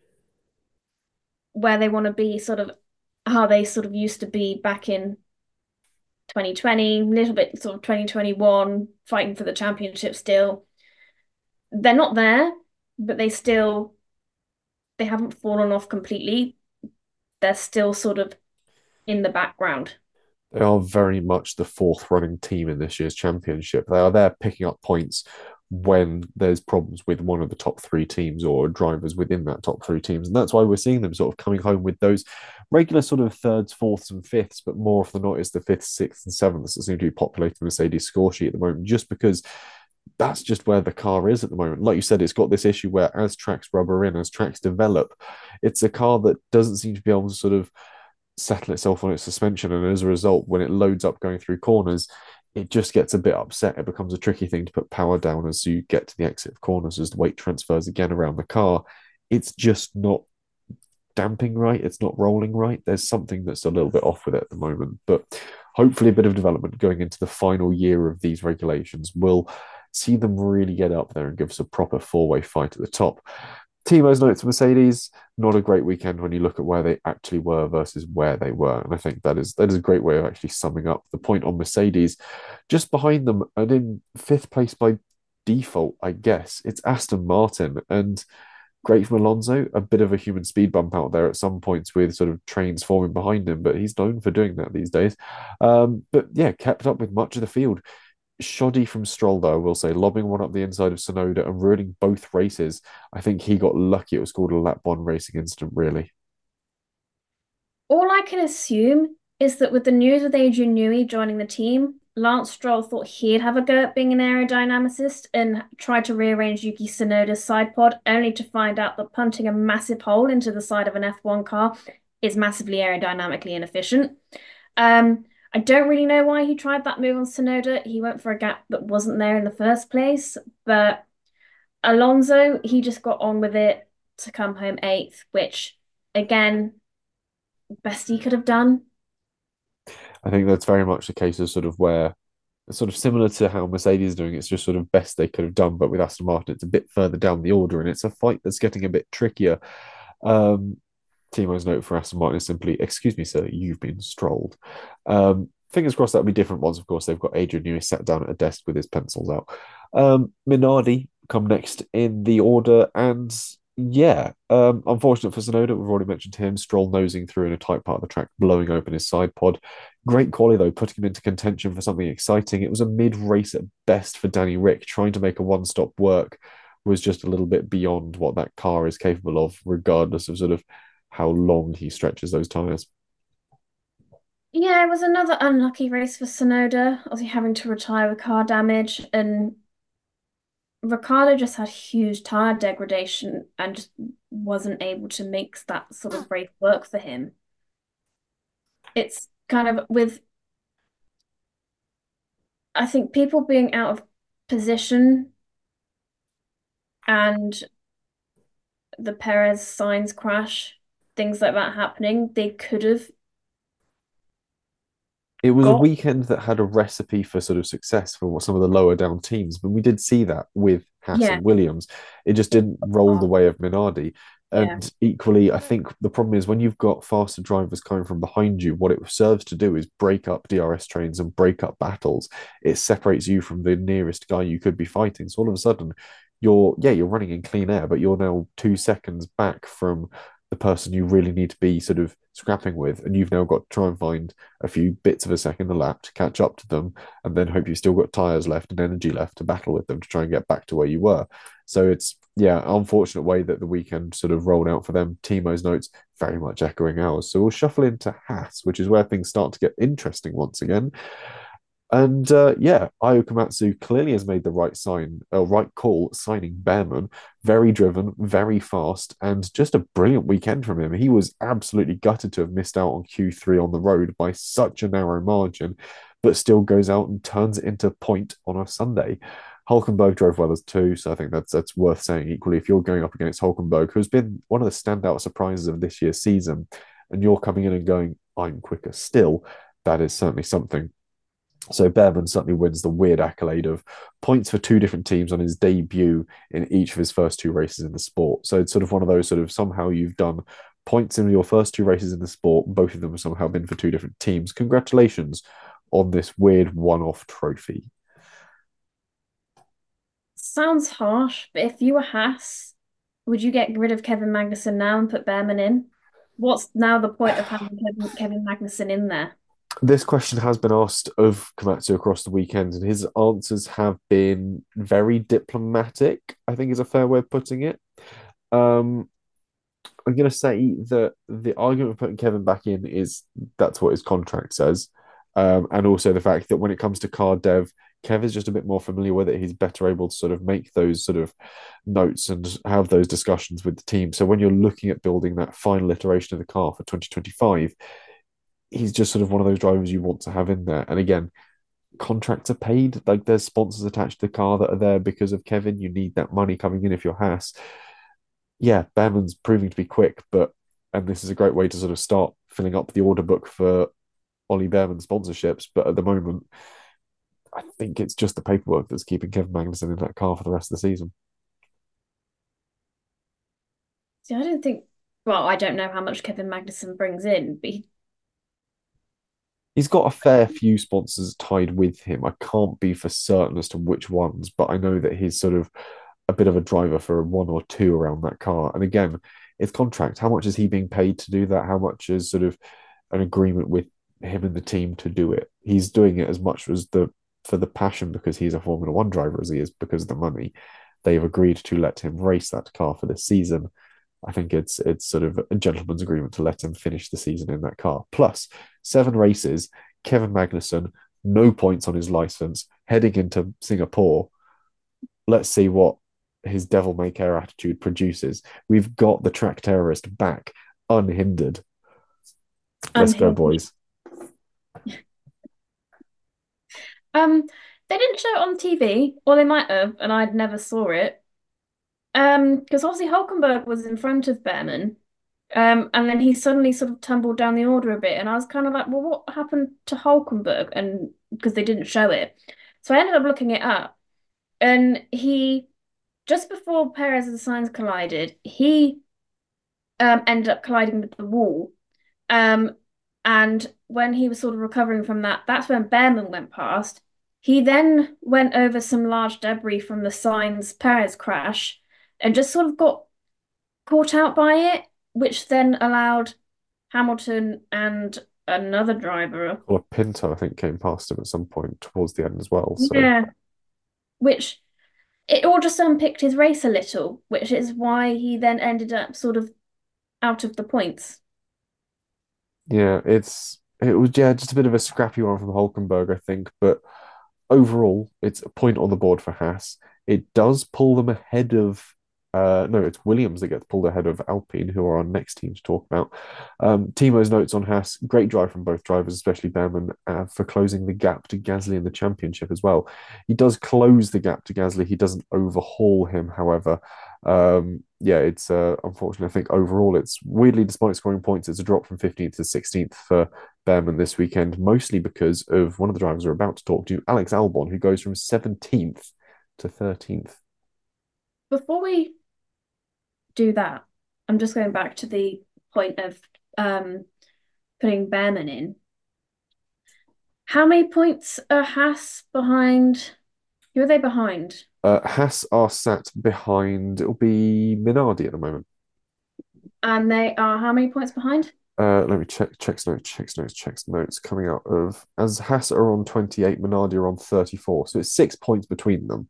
where they want to be, sort of how they sort of used to be back in twenty twenty, a little bit sort of twenty twenty-one, fighting for the championship still. They're not there, but they still, they haven't fallen off completely. They're still sort of in the background. They are very much the fourth running team in this year's championship. They are there picking up points when there's problems with one of the top three teams or drivers within that top three teams. And that's why we're seeing them sort of coming home with those regular sort of thirds, fourths, and fifths, but more often than not is the fifth, sixth, and seventh that seem to be populating the Mercedes score sheet at the moment, just because that's just where the car is at the moment. Like you said, it's got this issue where as tracks rubber in, as tracks develop, it's a car that doesn't seem to be able to sort of settle itself on its suspension. And as a result, when it loads up going through corners, it just gets a bit upset. It becomes a tricky thing to put power down as you get to the exit of corners, as the weight transfers again around the car. It's just not damping right. It's not rolling right. There's something that's a little bit off with it at the moment. But hopefully a bit of development going into the final year of these regulations will see them really get up there and give us a proper four-way fight at the top. Timo's notes for Mercedes, not a great weekend when you look at where they actually were versus where they were. And I think that is that is a great way of actually summing up the point on Mercedes. Just behind them and in fifth place by default, I guess, it's Aston Martin. And great from Alonso, a bit of a human speed bump out there at some points with sort of trains forming behind him, but he's known for doing that these days. Um, but yeah, kept up with much of the field. Shoddy from Stroll, though, I will say, lobbing one up the inside of Tsunoda and ruining both races. I think he got lucky. It was called a lap one racing incident, really. All I can assume is that with the news of Adrian Newey joining the team, Lance Stroll thought he'd have a go at being an aerodynamicist and tried to rearrange Yuki Tsunoda's side pod, only to find out that punting a massive hole into the side of an F one car is massively aerodynamically inefficient. Um, I don't really know why he tried that move on Tsunoda. He went for a gap that wasn't there in the first place. But Alonso, he just got on with it to come home eighth, which, again, best he could have done. I think that's very much the case of sort of where, sort of similar to how Mercedes is doing, it's just sort of best they could have done. But with Aston Martin, it's a bit further down the order and it's a fight that's getting a bit trickier. Um, Timo's note for Aston Martin is simply, excuse me, sir, you've been strolled. Um, fingers crossed that'll be different ones. Of course, they've got Adrian Newey sat down at a desk with his pencils out. Um, Minardi, come next in the order. And yeah, um, unfortunate for Tsunoda, we've already mentioned him. Stroll nosing through in a tight part of the track, blowing open his side pod. Great quality, though, putting him into contention for something exciting. It was a mid race at best for Danny Rick. Trying to make a one stop work was just a little bit beyond what that car is capable of, regardless of sort of how long he stretches those tyres. Yeah, it was another unlucky race for Tsunoda, obviously having to retire with car damage, and Ricardo just had huge tire degradation and just wasn't able to make that sort of race work for him. It's kind of with, I think, people being out of position and the Perez Sainz crash, things like that happening, they could have It was a got. weekend that had a recipe for sort of success for some of the lower down teams, but we did see that with Haas Yeah. and Williams. It just didn't roll the way of Minardi. Yeah. And equally, I think the problem is when you've got faster drivers coming from behind you, what it serves to do is break up D R S trains and break up battles. It separates you from the nearest guy you could be fighting. So all of a sudden, you're, yeah, you're running in clean air, but you're now two seconds back from the person you really need to be sort of scrapping with. And you've now got to try and find a few bits of a second a lap to catch up to them, and then hope you've still got tyres left and energy left to battle with them to try and get back to where you were. So it's, yeah, unfortunate way that the weekend sort of rolled out for them. Timo's notes very much echoing ours. So we'll shuffle into Haas, which is where things start to get interesting once again. And uh, yeah, Ayo Komatsu clearly has made the right sign, uh, right call, signing Behrman. Very driven, very fast, and just a brilliant weekend from him. He was absolutely gutted to have missed out on Q three on the road by such a narrow margin, but still goes out and turns it into point on a Sunday. Hulkenberg drove well as two, so I think that's that's worth saying equally. If you're going up against Hulkenberg, who's been one of the standout surprises of this year's season, and you're coming in and going, I'm quicker still, that is certainly something. So Behrman certainly wins the weird accolade of points for two different teams on his debut in each of his first two races in the sport. So it's sort of one of those sort of somehow you've done points in your first two races in the sport. Both of them have somehow been for two different teams. Congratulations on this weird one-off trophy. Sounds harsh, but if you were Haas, would you get rid of Kevin Magnussen now and put Behrman in? What's now the point of having Kevin, Kevin Magnussen in there? This question has been asked of Komatsu across the weekend, and his answers have been very diplomatic, I think is a fair way of putting it. Um, I'm going to say that the argument of putting Kevin back in is that's what his contract says. Um, and also the fact that when it comes to car dev, Kev is just a bit more familiar with it. He's better able to sort of make those sort of notes and have those discussions with the team. So when you're looking at building that final iteration of the car for twenty twenty-five, he's just sort of one of those drivers you want to have in there. And again, contracts are paid. Like there's sponsors attached to the car that are there because of Kevin. You need that money coming in if you're Haas. Yeah, Behrman's proving to be quick, but and this is a great way to sort of start filling up the order book for Ollie Behrman sponsorships. But at the moment, I think it's just the paperwork that's keeping Kevin Magnussen in that car for the rest of the season. See, I don't think, well, I don't know how much Kevin Magnussen brings in, but he, He's got a fair few sponsors tied with him. I can't be for certain as to which ones, but I know that he's sort of a bit of a driver for one or two around that car. And again, it's contract. How much is he being paid to do that? How much is sort of an agreement with him and the team to do it? He's doing it as much as the for the passion because he's a Formula One driver as he is because of the money. They've agreed to let him race that car for this season. I think it's it's sort of a gentleman's agreement to let him finish the season in that car. Plus, seven races, Kevin Magnussen, no points on his license, heading into Singapore. Let's see what his devil may care attitude produces. We've got the track terrorist back unhindered. Let's go, unhindered. boys. Um, they didn't show it on T V, or they might have, and I'd never saw it. Um, because obviously Hulkenberg was in front of Behrman, um, and then he suddenly sort of tumbled down the order a bit, and I was kind of like, well, what happened to Hulkenberg? And because they didn't show it, so I ended up looking it up, and he just before Perez and Sainz collided, he um ended up colliding with the wall, um, and when he was sort of recovering from that, that's when Behrman went past. He then went over some large debris from the Sainz Perez crash and just sort of got caught out by it, which then allowed Hamilton and another driver. Well, Pinto, I think, came past him at some point towards the end as well. So Yeah, which it all just unpicked his race a little, which is why he then ended up sort of out of the points. yeah, it's it was yeah just a bit of a scrappy one from Hulkenberg, I think, but overall, it's a point on the board for Haas. It does pull them ahead of uh no, it's Williams that gets pulled ahead of Alpine, who are our next team to talk about. Um, Timo's notes on Haas: great drive from both drivers, especially Behrman, uh, for closing the gap to Gasly in the championship as well. He does close the gap to Gasly. He doesn't overhaul him, however. Um, yeah, it's uh, unfortunately, I think overall, it's weirdly, despite scoring points, it's a drop from fifteenth to sixteenth for Behrman this weekend, mostly because of one of the drivers we're about to talk to, Alex Albon, who goes from seventeenth to thirteenth. Before we do that, I'm just going back to the point of um, putting Behrman in. How many points are Haas behind? Who are they behind? Uh, Haas are sat behind, it'll be Minardi at the moment. And they are how many points behind? Uh, let me check, checks notes, checks notes, checks notes. Coming out of, as Haas are on twenty-eight, Minardi are on thirty-four. So it's six points between them.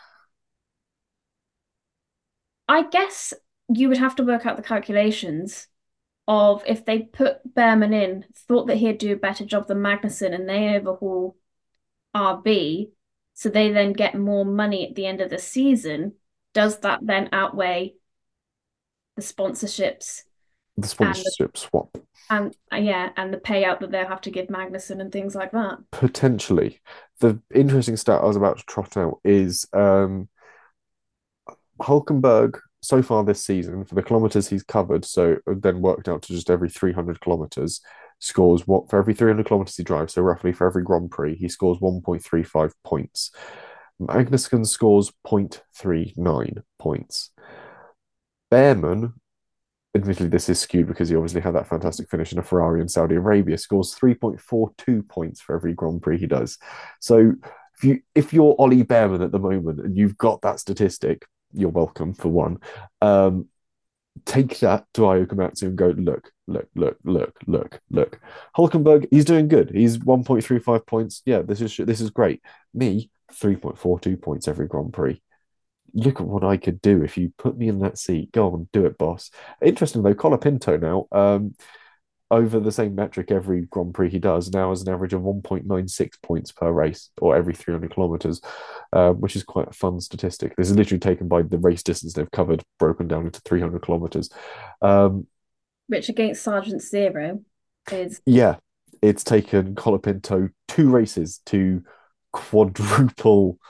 I guess you would have to work out the calculations of if they put Behrman in, thought that he'd do a better job than Magnussen, and they overhaul R B, so they then get more money at the end of the season. Does that then outweigh the sponsorships? The sponsorship and, swap. And uh, yeah, and the payout that they'll have to give Magnussen and things like that. Potentially. The interesting stat I was about to trot out is um, Hulkenberg so far this season, for the kilometers he's covered, so then worked out to just every three hundred kilometers, scores what for every three hundred kilometers he drives, so roughly for every Grand Prix, he scores one point three five points. Magnussen scores zero point three nine points. Behrman, admittedly, this is skewed because he obviously had that fantastic finish in a Ferrari in Saudi Arabia, scores three point four two points for every Grand Prix he does. So if you if you're Ollie Behrman at the moment and you've got that statistic, you're welcome for one. Um, take that to Ayao Komatsu and go, look, look, look, look, look, look. Hulkenberg, he's doing good. He's one point three five points. Yeah, this is this is great. Me, three point four two points every Grand Prix. Look at what I could do if you put me in that seat. Go on, do it, boss. Interesting though, Colapinto now, um, over the same metric every Grand Prix he does, now has an average of one point nine six points per race, or every three hundred kilometers, um, which is quite a fun statistic. This is literally taken by the race distance they've covered, broken down into three hundred kilometers. Um, which against Sargent Zero is... Yeah, it's taken Colapinto two races to quadruple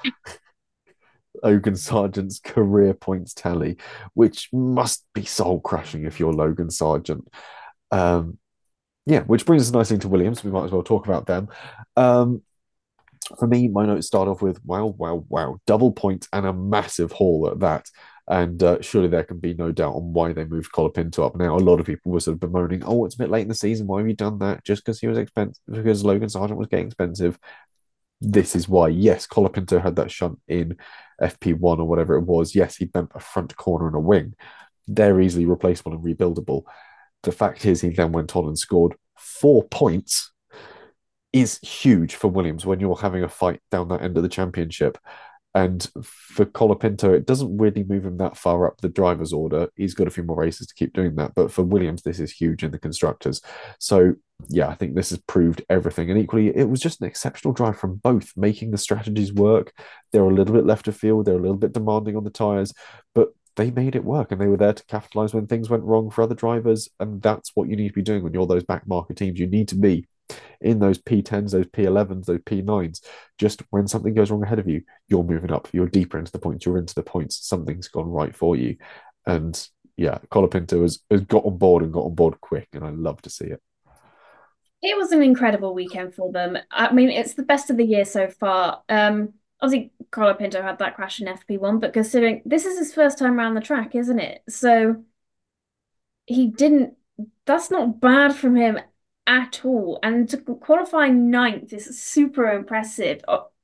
Logan Sargent's career points tally, which must be soul crushing if you're Logan Sargent. Um, yeah, which brings us nicely to Williams. We might as well talk about them. Um, for me, my notes start off with wow, wow, wow, double points and a massive haul at that. And uh, surely there can be no doubt on why they moved Colapinto up. Now, a lot of people were sort of bemoaning, oh, it's a bit late in the season. Why have you done that? Just because he was expensive, because Logan Sargent was getting expensive. This is why. Yes, Colapinto had that shunt in F P one or whatever it was. Yes, he bent a front corner and a wing. They're easily replaceable and rebuildable. The fact is, he then went on and scored four points is huge for Williams when you're having a fight down that end of the championship. And for Colapinto, it doesn't really move him that far up the driver's order. He's got a few more races to keep doing that. But for Williams, this is huge in the constructors. So, yeah, I think this has proved everything. And equally, it was just an exceptional drive from both, making the strategies work. They're a little bit left of field. They're a little bit demanding on the tyres. But they made it work, and they were there to capitalise when things went wrong for other drivers. And that's what you need to be doing when you're those back market teams. You need to be in those P tens, those P elevens, those P nines. Just when something goes wrong ahead of you, you're moving up. You're deeper into the points. You're into the points. Something's gone right for you. And yeah, Colapinto has, has got on board and got on board quick, and I love to see it. It was an incredible weekend for them. I mean, it's the best of the year so far. Um, obviously, Colapinto had that crash in F P one, but considering this is his first time around the track, isn't it? So he didn't, that's not bad from him at all. And to qualify ninth is super impressive.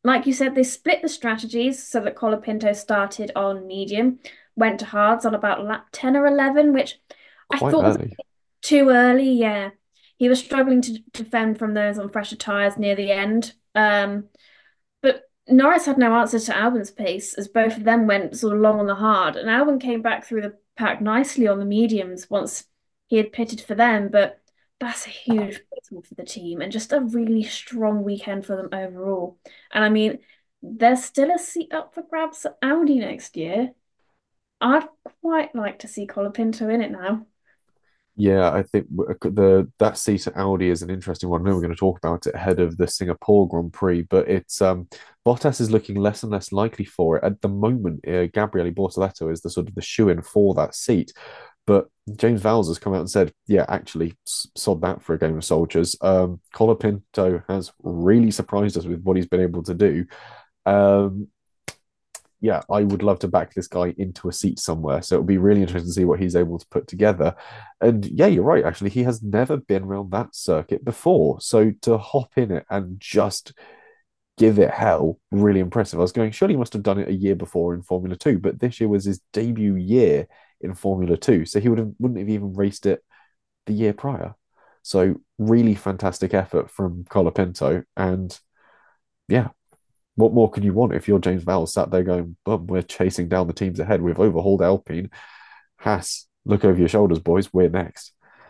like you said, they split the strategies so that Colapinto started on medium, went to hards on about lap ten or eleven, which I Quite thought was early. too early. Yeah. He was struggling to defend from those on fresher tyres near the end. Um, but Norris had no answer to Albon's pace as both of them went sort of long on the hard, and Albon came back through the pack nicely on the mediums once he had pitted for them. But that's a huge battle for the team and just a really strong weekend for them overall. And I mean, there's still a seat up for grabs at Audi next year. I'd quite like to see Colapinto in it now. Yeah, I think w- the that seat at Audi is an interesting one. I know we're going to talk about it ahead of the Singapore Grand Prix, but it's um Bottas is looking less and less likely for it at the moment. Uh, Gabriele Bortoleto is the sort of the shoe-in for that seat, but James Vowles has come out and said, yeah, actually, s- sod that for a game of soldiers. Um, Colapinto has really surprised us with what he's been able to do. Um, yeah, I would love to back this guy into a seat somewhere. So it'll be really interesting to see what he's able to put together. And yeah, you're right. Actually, he has never been around that circuit before. So to hop in it and just give it hell, really impressive. I was going, surely he must have done it a year before in Formula Two, but this year was his debut year in Formula Two. So he would have wouldn't have even raced it the year prior. So really fantastic effort from Colapinto. And yeah, what more could you want if you're James Vowles sat there going, Bum, we're chasing down the teams ahead. We've overhauled Alpine. Haas, look over your shoulders, boys. We're next.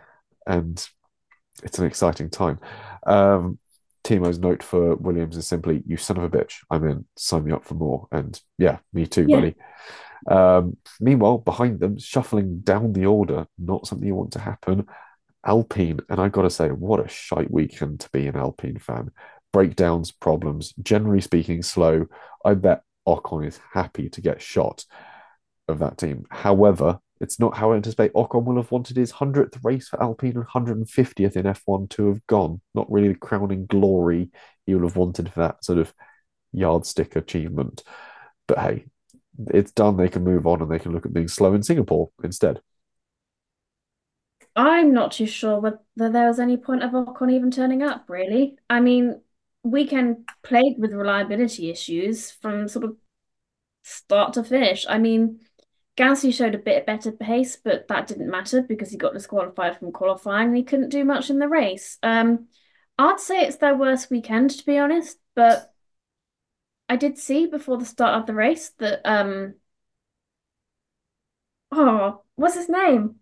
And it's an exciting time. Um, Timo's note for Williams is simply, you son of a bitch. I'm in. Sign me up for more. And yeah, me too, Yeah. buddy. Um, meanwhile, behind them, shuffling down the order, not something you want to happen. Alpine, and I got to say, what a shite weekend to be an Alpine fan. Breakdowns, problems, generally speaking, slow. I bet Ocon is happy to get shot of that team. However, it's not how I anticipate Ocon will have wanted his hundredth race for Alpine and one hundred fiftieth in F one to have gone. Not really the crowning glory he will have wanted for that sort of yardstick achievement. But hey, it's done. They can move on and they can look at being slow in Singapore instead. I'm not too sure whether there was any point of Ocon even turning up, really. I mean, weekend plagued with reliability issues from sort of start to finish. I mean, Gasly showed a bit better pace, but that didn't matter because he got disqualified from qualifying and he couldn't do much in the race. Um, I'd say it's their worst weekend, to be honest, but I did see before the start of the race that um oh, what's his name?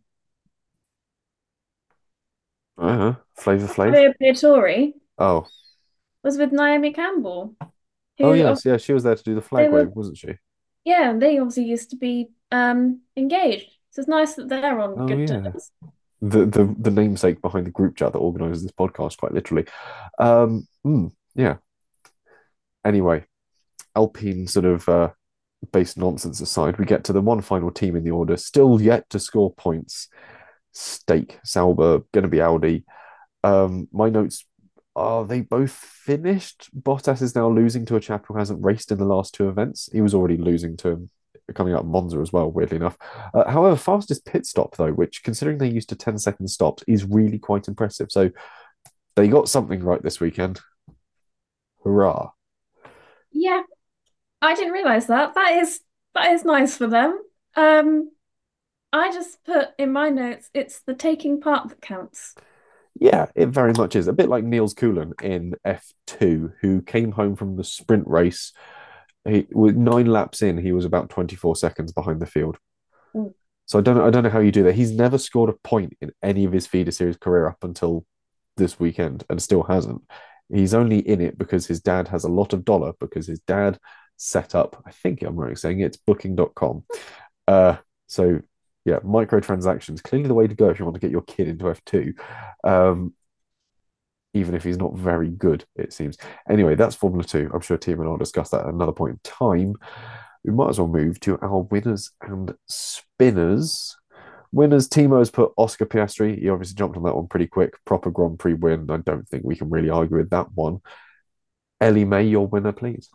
Uh-huh. Flavor Flav. Fabio Briatore Oh. was with Naomi Campbell, Oh who yes, yeah, she was there to do the they flag were wave, wasn't she? yeah, they obviously used to be um engaged. So it's nice that they're on Oh good yeah. terms. The the the namesake behind the group chat that organizes this podcast, quite literally. Um, mm, yeah. Anyway, Alpine sort of uh, based nonsense aside, we get to the one final team in the order, still yet to score points. Stake, Sauber, going to be Audi. Um, my notes are they both finished? Bottas is now losing to a chap who hasn't raced in the last two events. He was already losing to him coming out of Monza as well, weirdly enough. Uh, however, fastest pit stop, though, which considering they used to ten second stops, is really quite impressive. So they got something right this weekend. Hurrah. Yeah, I didn't realize that. That is that is nice for them. Um, I just put in my notes, it's the taking part that counts. Yeah, it very much is. A bit like Niels Koolen in F two, who came home from the sprint race. He, with nine laps in, he was about twenty-four seconds behind the field. Mm. So I don't know, I don't know how you do that. He's never scored a point in any of his feeder series career up until this weekend and still hasn't. He's only in it because his dad has a lot of dollar because his dad set up, I think I'm right in saying it's booking dot com. Uh, so yeah, microtransactions, clearly the way to go if you want to get your kid into F two. Um, even if he's not very good, it seems. Anyway, that's Formula Two. I'm sure Tim and I'll discuss that at another point in time. We might as well move to our winners and spinners. Winners, Timo has put Oscar Piastri. He obviously jumped on that one pretty quick. Proper Grand Prix win. I don't think we can really argue with that one. Ellie May, your winner, please.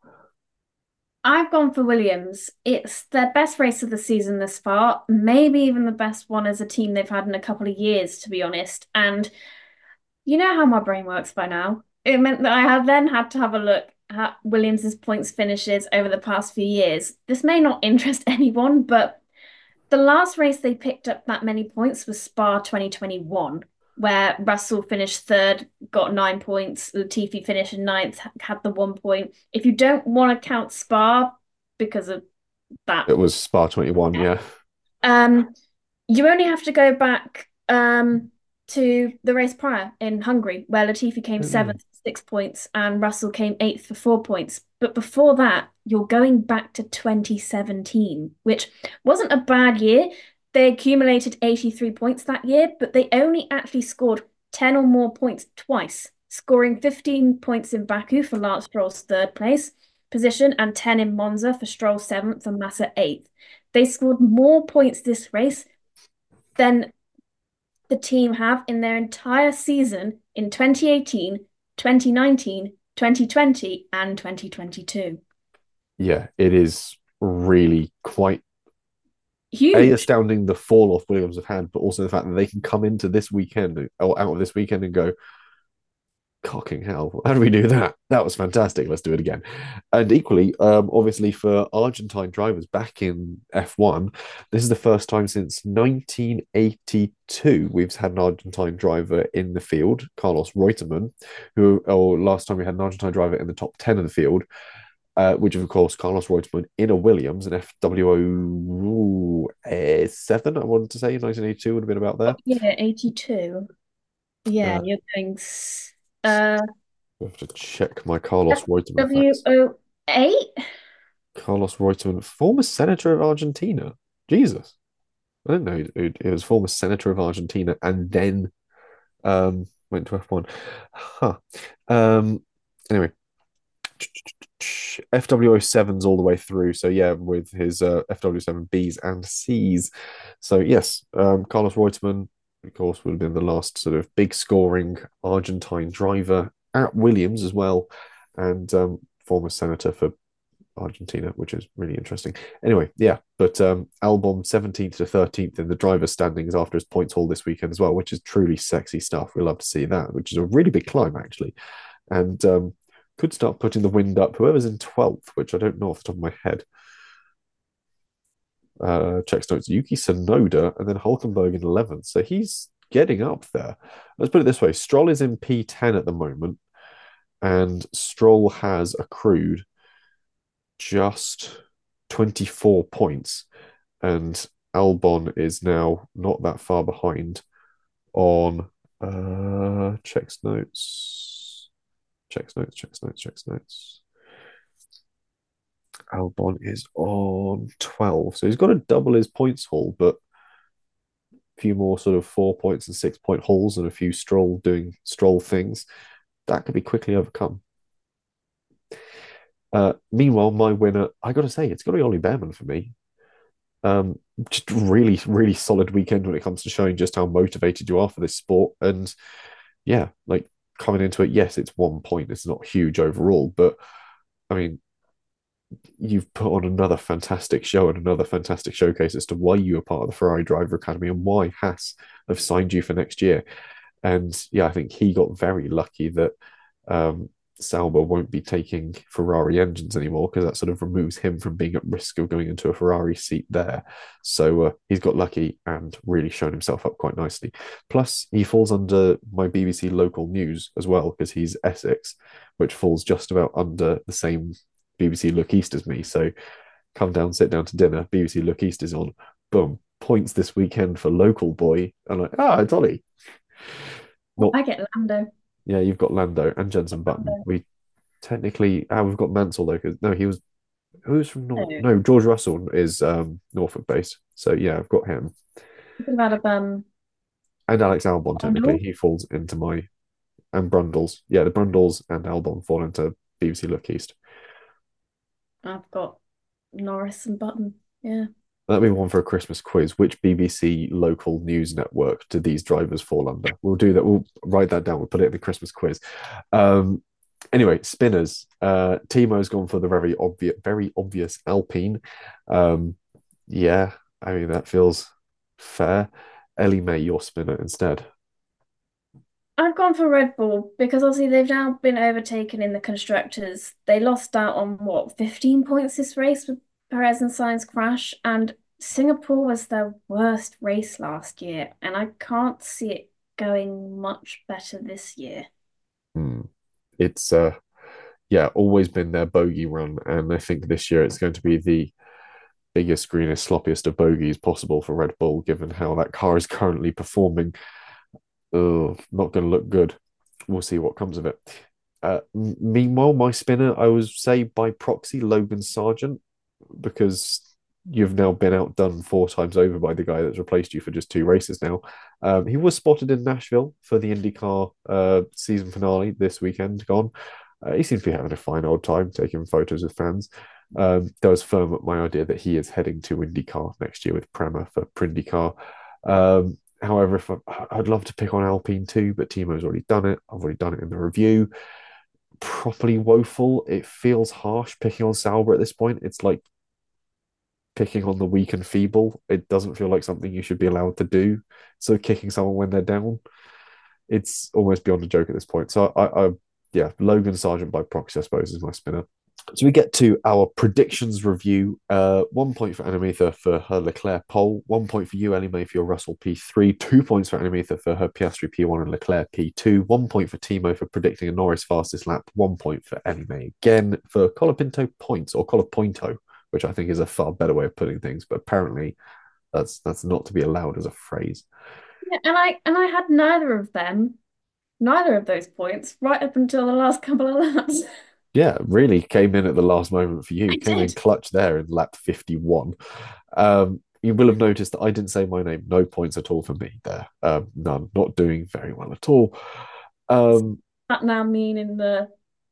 I've gone for Williams. It's their best race of the season this far, maybe even the best one as a team they've had in a couple of years, to be honest. And you know how my brain works by now. It meant that I had then had to have a look how Williams's points finishes over the past few years, this may not interest anyone, but the last race they picked up that many points was Spa twenty twenty-one, where Russell finished third, got nine points. Latifi finished in ninth, had the one point. If you don't want to count Spa because of that, It was Spa twenty-one, yeah. um, you only have to go back um to the race prior in Hungary, where Latifi came Mm. seventh for six points and Russell came eighth for four points. But before that, you're going back to twenty seventeen, which wasn't a bad year. They accumulated eighty-three points that year, but they only actually scored ten or more points twice, scoring fifteen points in Baku for Lance Stroll's third place position and ten in Monza for Stroll seventh and Massa eighth. They scored more points this race than the team have in their entire season in twenty eighteen, twenty nineteen, twenty twenty, and twenty twenty-two. Yeah, it is really quite A, Huge. astounding the fall off Williams have had, but also the fact that they can come into this weekend or out of this weekend and go, cocking hell, how do we do that? That was fantastic. Let's do it again. And equally, um, obviously for Argentine drivers back in F one, this is the first time since nineteen eighty-two we've had an Argentine driver in the field, Carlos Reutemann, who, or last time we had an Argentine driver in the top ten of the field, uh, which is, of course, Carlos Reutemann in a Williams, an F W O seven, I wanted to say, nineteen eighty-two would have been about there. Yeah, eighty-two. Yeah, Uh, you're going s- uh I have to check my Carlos Reutemann W facts. O eight? Carlos Reutemann, former senator of Argentina. Jesus. I didn't know he, he was former senator of Argentina and then um, went to F one. Huh. Um, anyway, F W O sevens all the way through. So, yeah, with his uh, F W seven Bs and Cs. So, yes, um, Carlos Reutemann, of course, would have been the last sort of big scoring Argentine driver at Williams as well, and um, former senator for Argentina, which is really interesting. Anyway, yeah, but um, Albon seventeenth to thirteenth in the driver standings after his points haul this weekend as well, which is truly sexy stuff. We love to see that, which is a really big climb actually, and um, could start putting the wind up whoever's in twelfth, which I don't know off the top of my head. Uh, checks notes, Yuki Tsunoda, and then Hulkenberg in eleventh. So he's getting up there. Let's put it this way: Stroll is in P ten at the moment, and Stroll has accrued just twenty-four points, and Albon is now not that far behind on uh checks notes checks notes checks notes checks notes Albon is on twelve, so he's got to double his points haul, but a few more sort of four points and six point hauls and a few stroll doing stroll things that could be quickly overcome. Uh, meanwhile, my winner, I got to say, it's got to be Ollie Behrman for me. Um, just really, really solid weekend when it comes to showing just how motivated you are for this sport. And yeah, like coming into it, yes, it's one point. It's not huge overall, but I mean, you've put on another fantastic show and another fantastic showcase as to why you are part of the Ferrari Driver Academy and why Haas have signed you for next year. And yeah, I think he got very lucky that um, Sauber won't be taking Ferrari engines anymore, because that sort of removes him from being at risk of going into a Ferrari seat there. So uh, he's got lucky and really shown himself up quite nicely. Plus, he falls under my B B C local news as well, because he's Essex, which falls just about under the same B B C Look East as me. So come down, sit down to dinner, B B C Look East is on. Boom. Points this weekend for local boy. And like, ah, it's Ollie. Not, I get Lando. Yeah, you've got Lando and Jenson Button. Lando. We technically, ah, we've got Mansell though, because no, he was, who's from North? No. no, George Russell is um, Norfolk based. So yeah, I've got him. What about um, and Alex Albon, technically, he falls into my, and Brundles. Yeah, the Brundles and Albon fall into B B C Look East. I've got Norris and Button. Yeah. That'll be one for a Christmas quiz. Which B B C local news network do these drivers fall under? We'll do that. We'll write that down. We'll put it in the Christmas quiz. Um, anyway, spinners. Uh, Timo's gone for the very obvious, very obvious Alpine. Um, yeah, I mean that feels fair. Ellie May, your spinner instead. I've gone for Red Bull because obviously they've now been overtaken in the constructors. They lost out on what, fifteen points this race with Perez and Sainz crash, and Singapore was their worst race last year, and I can't see it going much better this year. Hmm. It's uh yeah, always been their bogey run, and I think this year it's going to be the biggest, greenest, sloppiest of bogeys possible for Red Bull, given how that car is currently performing. Oh, not going to look good. We'll see what comes of it. Uh, m- meanwhile, my spinner, I would say by proxy, Logan Sargent, because you've now been outdone four times over by the guy that's replaced you for just two races now. Um, he was spotted in Nashville for the IndyCar uh, season finale this weekend gone. Uh, he seems to be having a fine old time taking photos with fans. Um, does firm up my idea that he is heading to IndyCar next year with Prema for Prindycar. Um, however, if I, I'd love to pick on Alpine too, but Timo's already done it. I've already done it in the review. Properly woeful. It feels harsh picking on Sauber at this point. It's like picking on the weak and feeble. It doesn't feel like something you should be allowed to do. So kicking someone when they're down, it's almost beyond a joke at this point. So I, I yeah, Logan Sargent by proxy, I suppose, is my spinner. So we get to our predictions review. Uh, one point for Animetha for her Leclerc pole, one point for you, Ellie May, for your Russell P three, two points for Animetha for her Piastri P one and Leclerc P two, one point for Timo for predicting a Norris fastest lap, one point for Ellie May again for Colapinto points, or Colapointo, which I think is a far better way of putting things, but apparently that's that's not to be allowed as a phrase. Yeah, and I and I had neither of them, neither of those points, right up until the last couple of laps. Yeah, really came in at the last moment for I you. Came in did. clutch there in lap fifty-one. Um, you will have noticed that I didn't say my name. No points at all for me there. Um, none. Not doing very well at all. Um, That now mean in the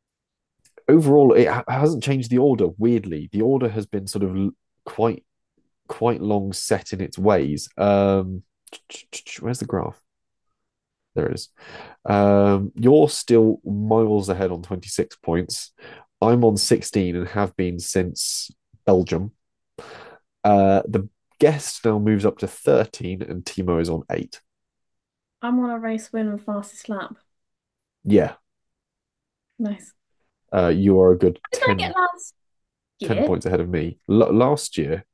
overall, it ha- hasn't changed the order. Weirdly, the order has been sort of l- quite quite long set in its ways. Um, where's the graph? There it is. Um, you're still miles ahead on twenty-six points. I'm on sixteen and have been since Belgium. Uh, the guest now moves up to thirteen and Timo is on eight. I'm on a race win and fastest lap. Yeah, Nice. uh, you are a good What did I ten, get last ten year? points ahead of me. L- last year,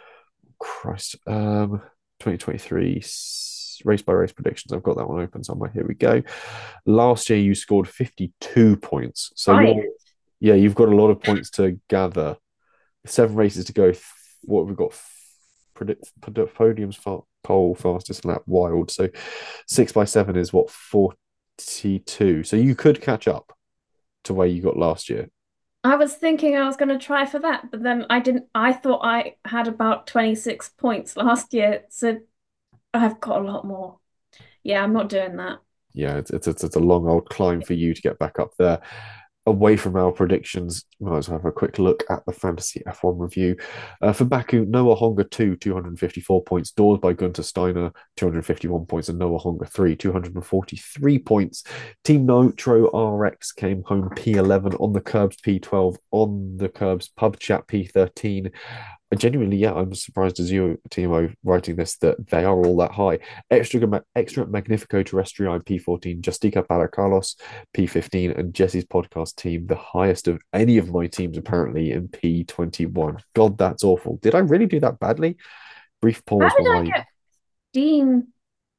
Christ, um, twenty twenty-three race by race predictions. I've got that one open somewhere. Here we go. Last year, you scored fifty-two points. So Right. you're, yeah, you've got a lot of points to gather. Seven races to go. What have we got? Predict, predict podiums, fa- pole, fastest lap, wild. So six by seven is what, forty-two. So you could catch up to where you got last year. I was thinking I was going to try for that, but then I didn't. I thought I had about twenty-six points last year, so I've got a lot more. Yeah, I'm not doing that. Yeah, it's, it's, it's a long old climb for you to get back up there. Away from our predictions, we might as well have a quick look at the Fantasy F one review. Uh, for Baku, Noah Honga two, two hundred fifty-four points. Doors by Gunter Steiner, two hundred fifty-one points. And Noah Honga three, two hundred forty-three points. Team Nitro R X came home P eleven, on the curbs P twelve, on the curbs Pub Chat P thirteen. Genuinely, yeah, I'm surprised as you, Timo, writing this, that they are all that high. Extra Extra Magnifico Terrestrial P fourteen, Justica Para Carlos P fifteen, and Jesse's podcast team, the highest of any of my teams apparently, in P twenty-one. God, that's awful. Did I really do that badly? Brief How pause did while I I. get Dean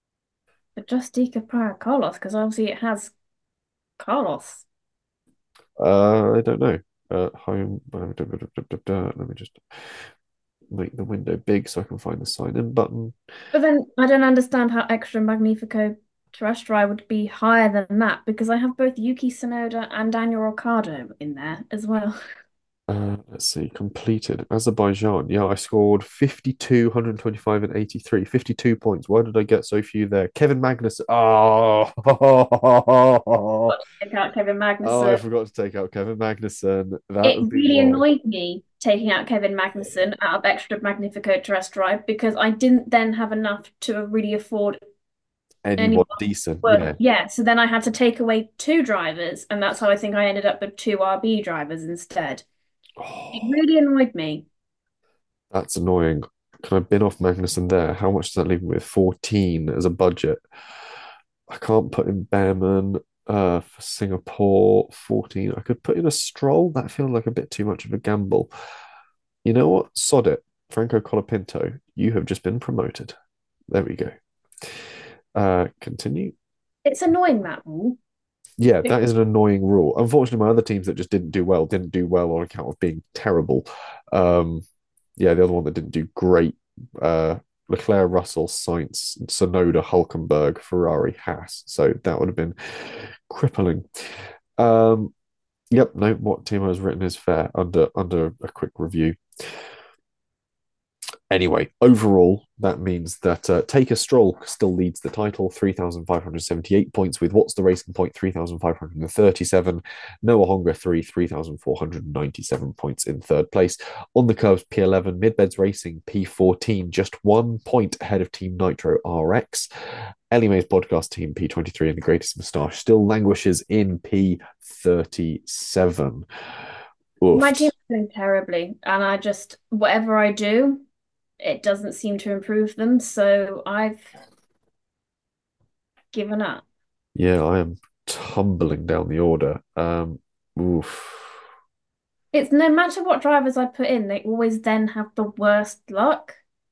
for Justica Para Carlos? Because obviously it has Carlos. Uh, I don't know. Uh, home. Let me just make the window big so I can find the sign in button. But then I don't understand how Extra Magnifico Terrestrial would be higher than that because I have both Yuki Tsunoda and Daniel Ricciardo in there as well. Uh, let's see, completed. Azerbaijan. Yeah, I scored fifty-two, one hundred twenty-five, and eighty-three. fifty-two points. Why did I get so few there? Kevin Magnus. Oh, Take out Kevin oh, I Magnussen. forgot to take out Kevin Magnussen. That It would be really why. annoyed me taking out Kevin Magnussen out of Extra Magnifico Terrestrial because I didn't then have enough to really afford Anyone anyone. decent. But Yeah. yeah, so then I had to take away two drivers, and that's how I think I ended up with two R B drivers instead. It Oh, really annoyed me. that's annoying. Can I bin off Magnussen there? How much does that leave me with? fourteen as a budget. I can't put in Behrman uh, for Singapore fourteen. I could put in a Stroll. That feels like a bit too much of a gamble. You know what? Sod it. Franco Colapinto, you have just been promoted. There we go. Uh, continue. It's annoying, that rule. Yeah, that is an annoying rule. Unfortunately, my other teams that just didn't do well didn't do well on account of being terrible. Um, yeah, the other one that didn't do great, uh, Leclerc, Russell, Sainz, Sonoda, Hulkenberg, Ferrari, Haas. So that would have been crippling. Um, yep, no, what Timo has written is fair under under a quick review. Anyway, overall, that means that uh, Take a Stroll still leads the title, three thousand five hundred seventy-eight points, with What's the Racing Point, three thousand five hundred thirty-seven. Noah Honga, three, three thousand four hundred ninety-seven points in third place. On the Curves, P eleven, Midbeds Racing, P fourteen, just one point ahead of Team Nitro R X. Ellie Mae's podcast team, P twenty-three, and the Greatest Moustache still languishes in P thirty-seven. Oof. My team's doing terribly, and I just, whatever I do, it doesn't seem to improve them, so I've given up. Yeah, I am tumbling down the order. Um, oof. It's no matter what drivers I put in, they always then have the worst luck.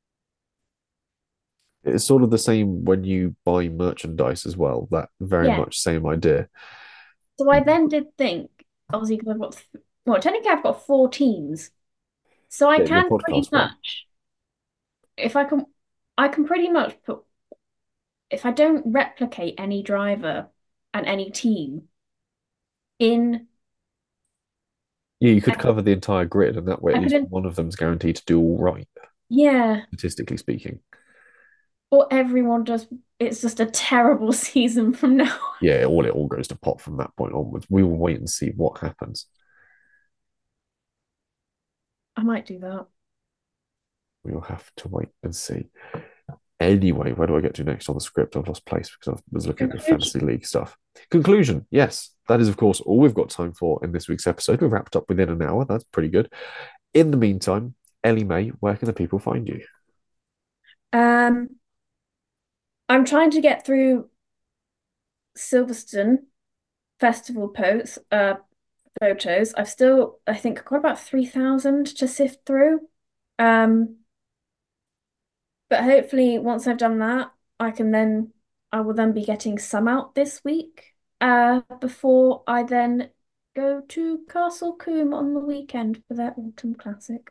It's sort of the same when you buy merchandise as well. That very Yeah. much same idea. So I then did think, obviously, because I've got, th- well, technically I've got four teams, so I Yeah, your can pretty podcast one. much, if I can, I can pretty much put, if I don't replicate any driver and any team in, Yeah, you could I- cover the entire grid, and that way I at least couldn't- one of them's guaranteed to do all right, yeah, statistically speaking. or everyone does, it's just a terrible season from now on. Yeah, all it all goes to pot from that point onwards. We will wait and see what happens. I might do that. We'll have to wait and see. Anyway, where do I get to next on the script? I've lost place because I was looking at the Conclusion. fantasy league stuff. Conclusion. Yes, that is, of course, all we've got time for in this week's episode. We've wrapped up within an hour. That's pretty good. In the meantime, Ellie Mae, where can the people find you? Um, I'm trying to get through Silverstone festival posts, uh, photos. I've still, I think, got about three thousand to sift through. Um, but hopefully, once I've done that, I can then, I will then be getting some out this week. Uh, before I then go to Castle Combe on the weekend for their autumn classic.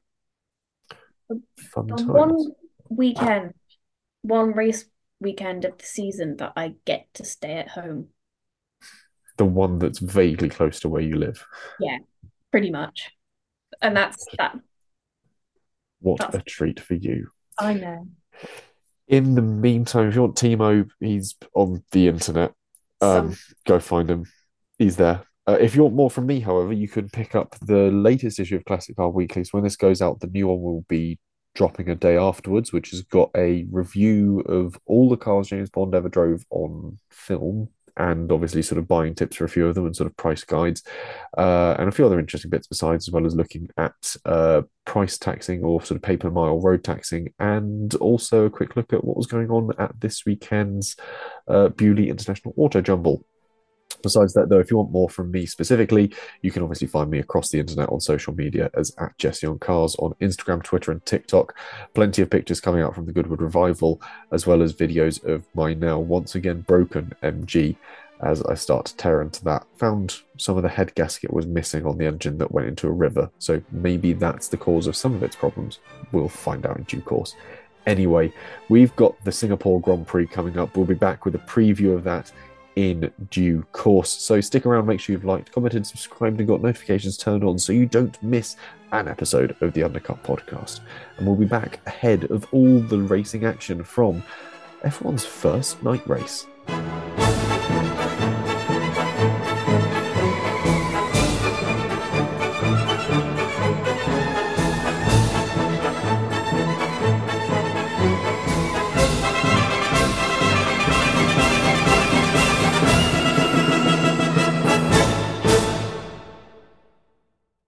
Fun The times. one weekend, one race weekend of the season that I get to stay at home. The one that's vaguely close to where you live. Yeah, pretty much. And that's that. What That's- a treat for you. I know. In the meantime, if you want Timo, he's on the internet. Um, Some- go find him. He's there. Uh, if you want more from me, however, you can pick up the latest issue of Classic Car Weekly. So when this goes out, the new one will be dropping a day afterwards, which has got a review of all the cars James Bond ever drove on film, and obviously sort of buying tips for a few of them and sort of price guides, uh, and a few other interesting bits besides, as well as looking at uh, price taxing or sort of pay per mile road taxing, and also a quick look at what was going on at this weekend's uh, Bewley International Auto Jumble. Besides that, though, if you want more from me specifically, you can obviously find me across the internet on social media as at Jesse on Cars on Instagram, Twitter, and TikTok. Plenty of pictures coming out from the Goodwood Revival, as well as videos of my now once again broken M G as I start to tear into that. Found some of the head gasket was missing on the engine that went into a river, so maybe that's the cause of some of its problems. We'll find out in due course. Anyway, we've got the Singapore Grand Prix coming up. We'll be back with a preview of that in due course. So stick around, make sure you've liked, commented, subscribed, and got notifications turned on so you don't miss an episode of the Undercut Podcast. And we'll be back ahead of all the racing action from F one's first night race.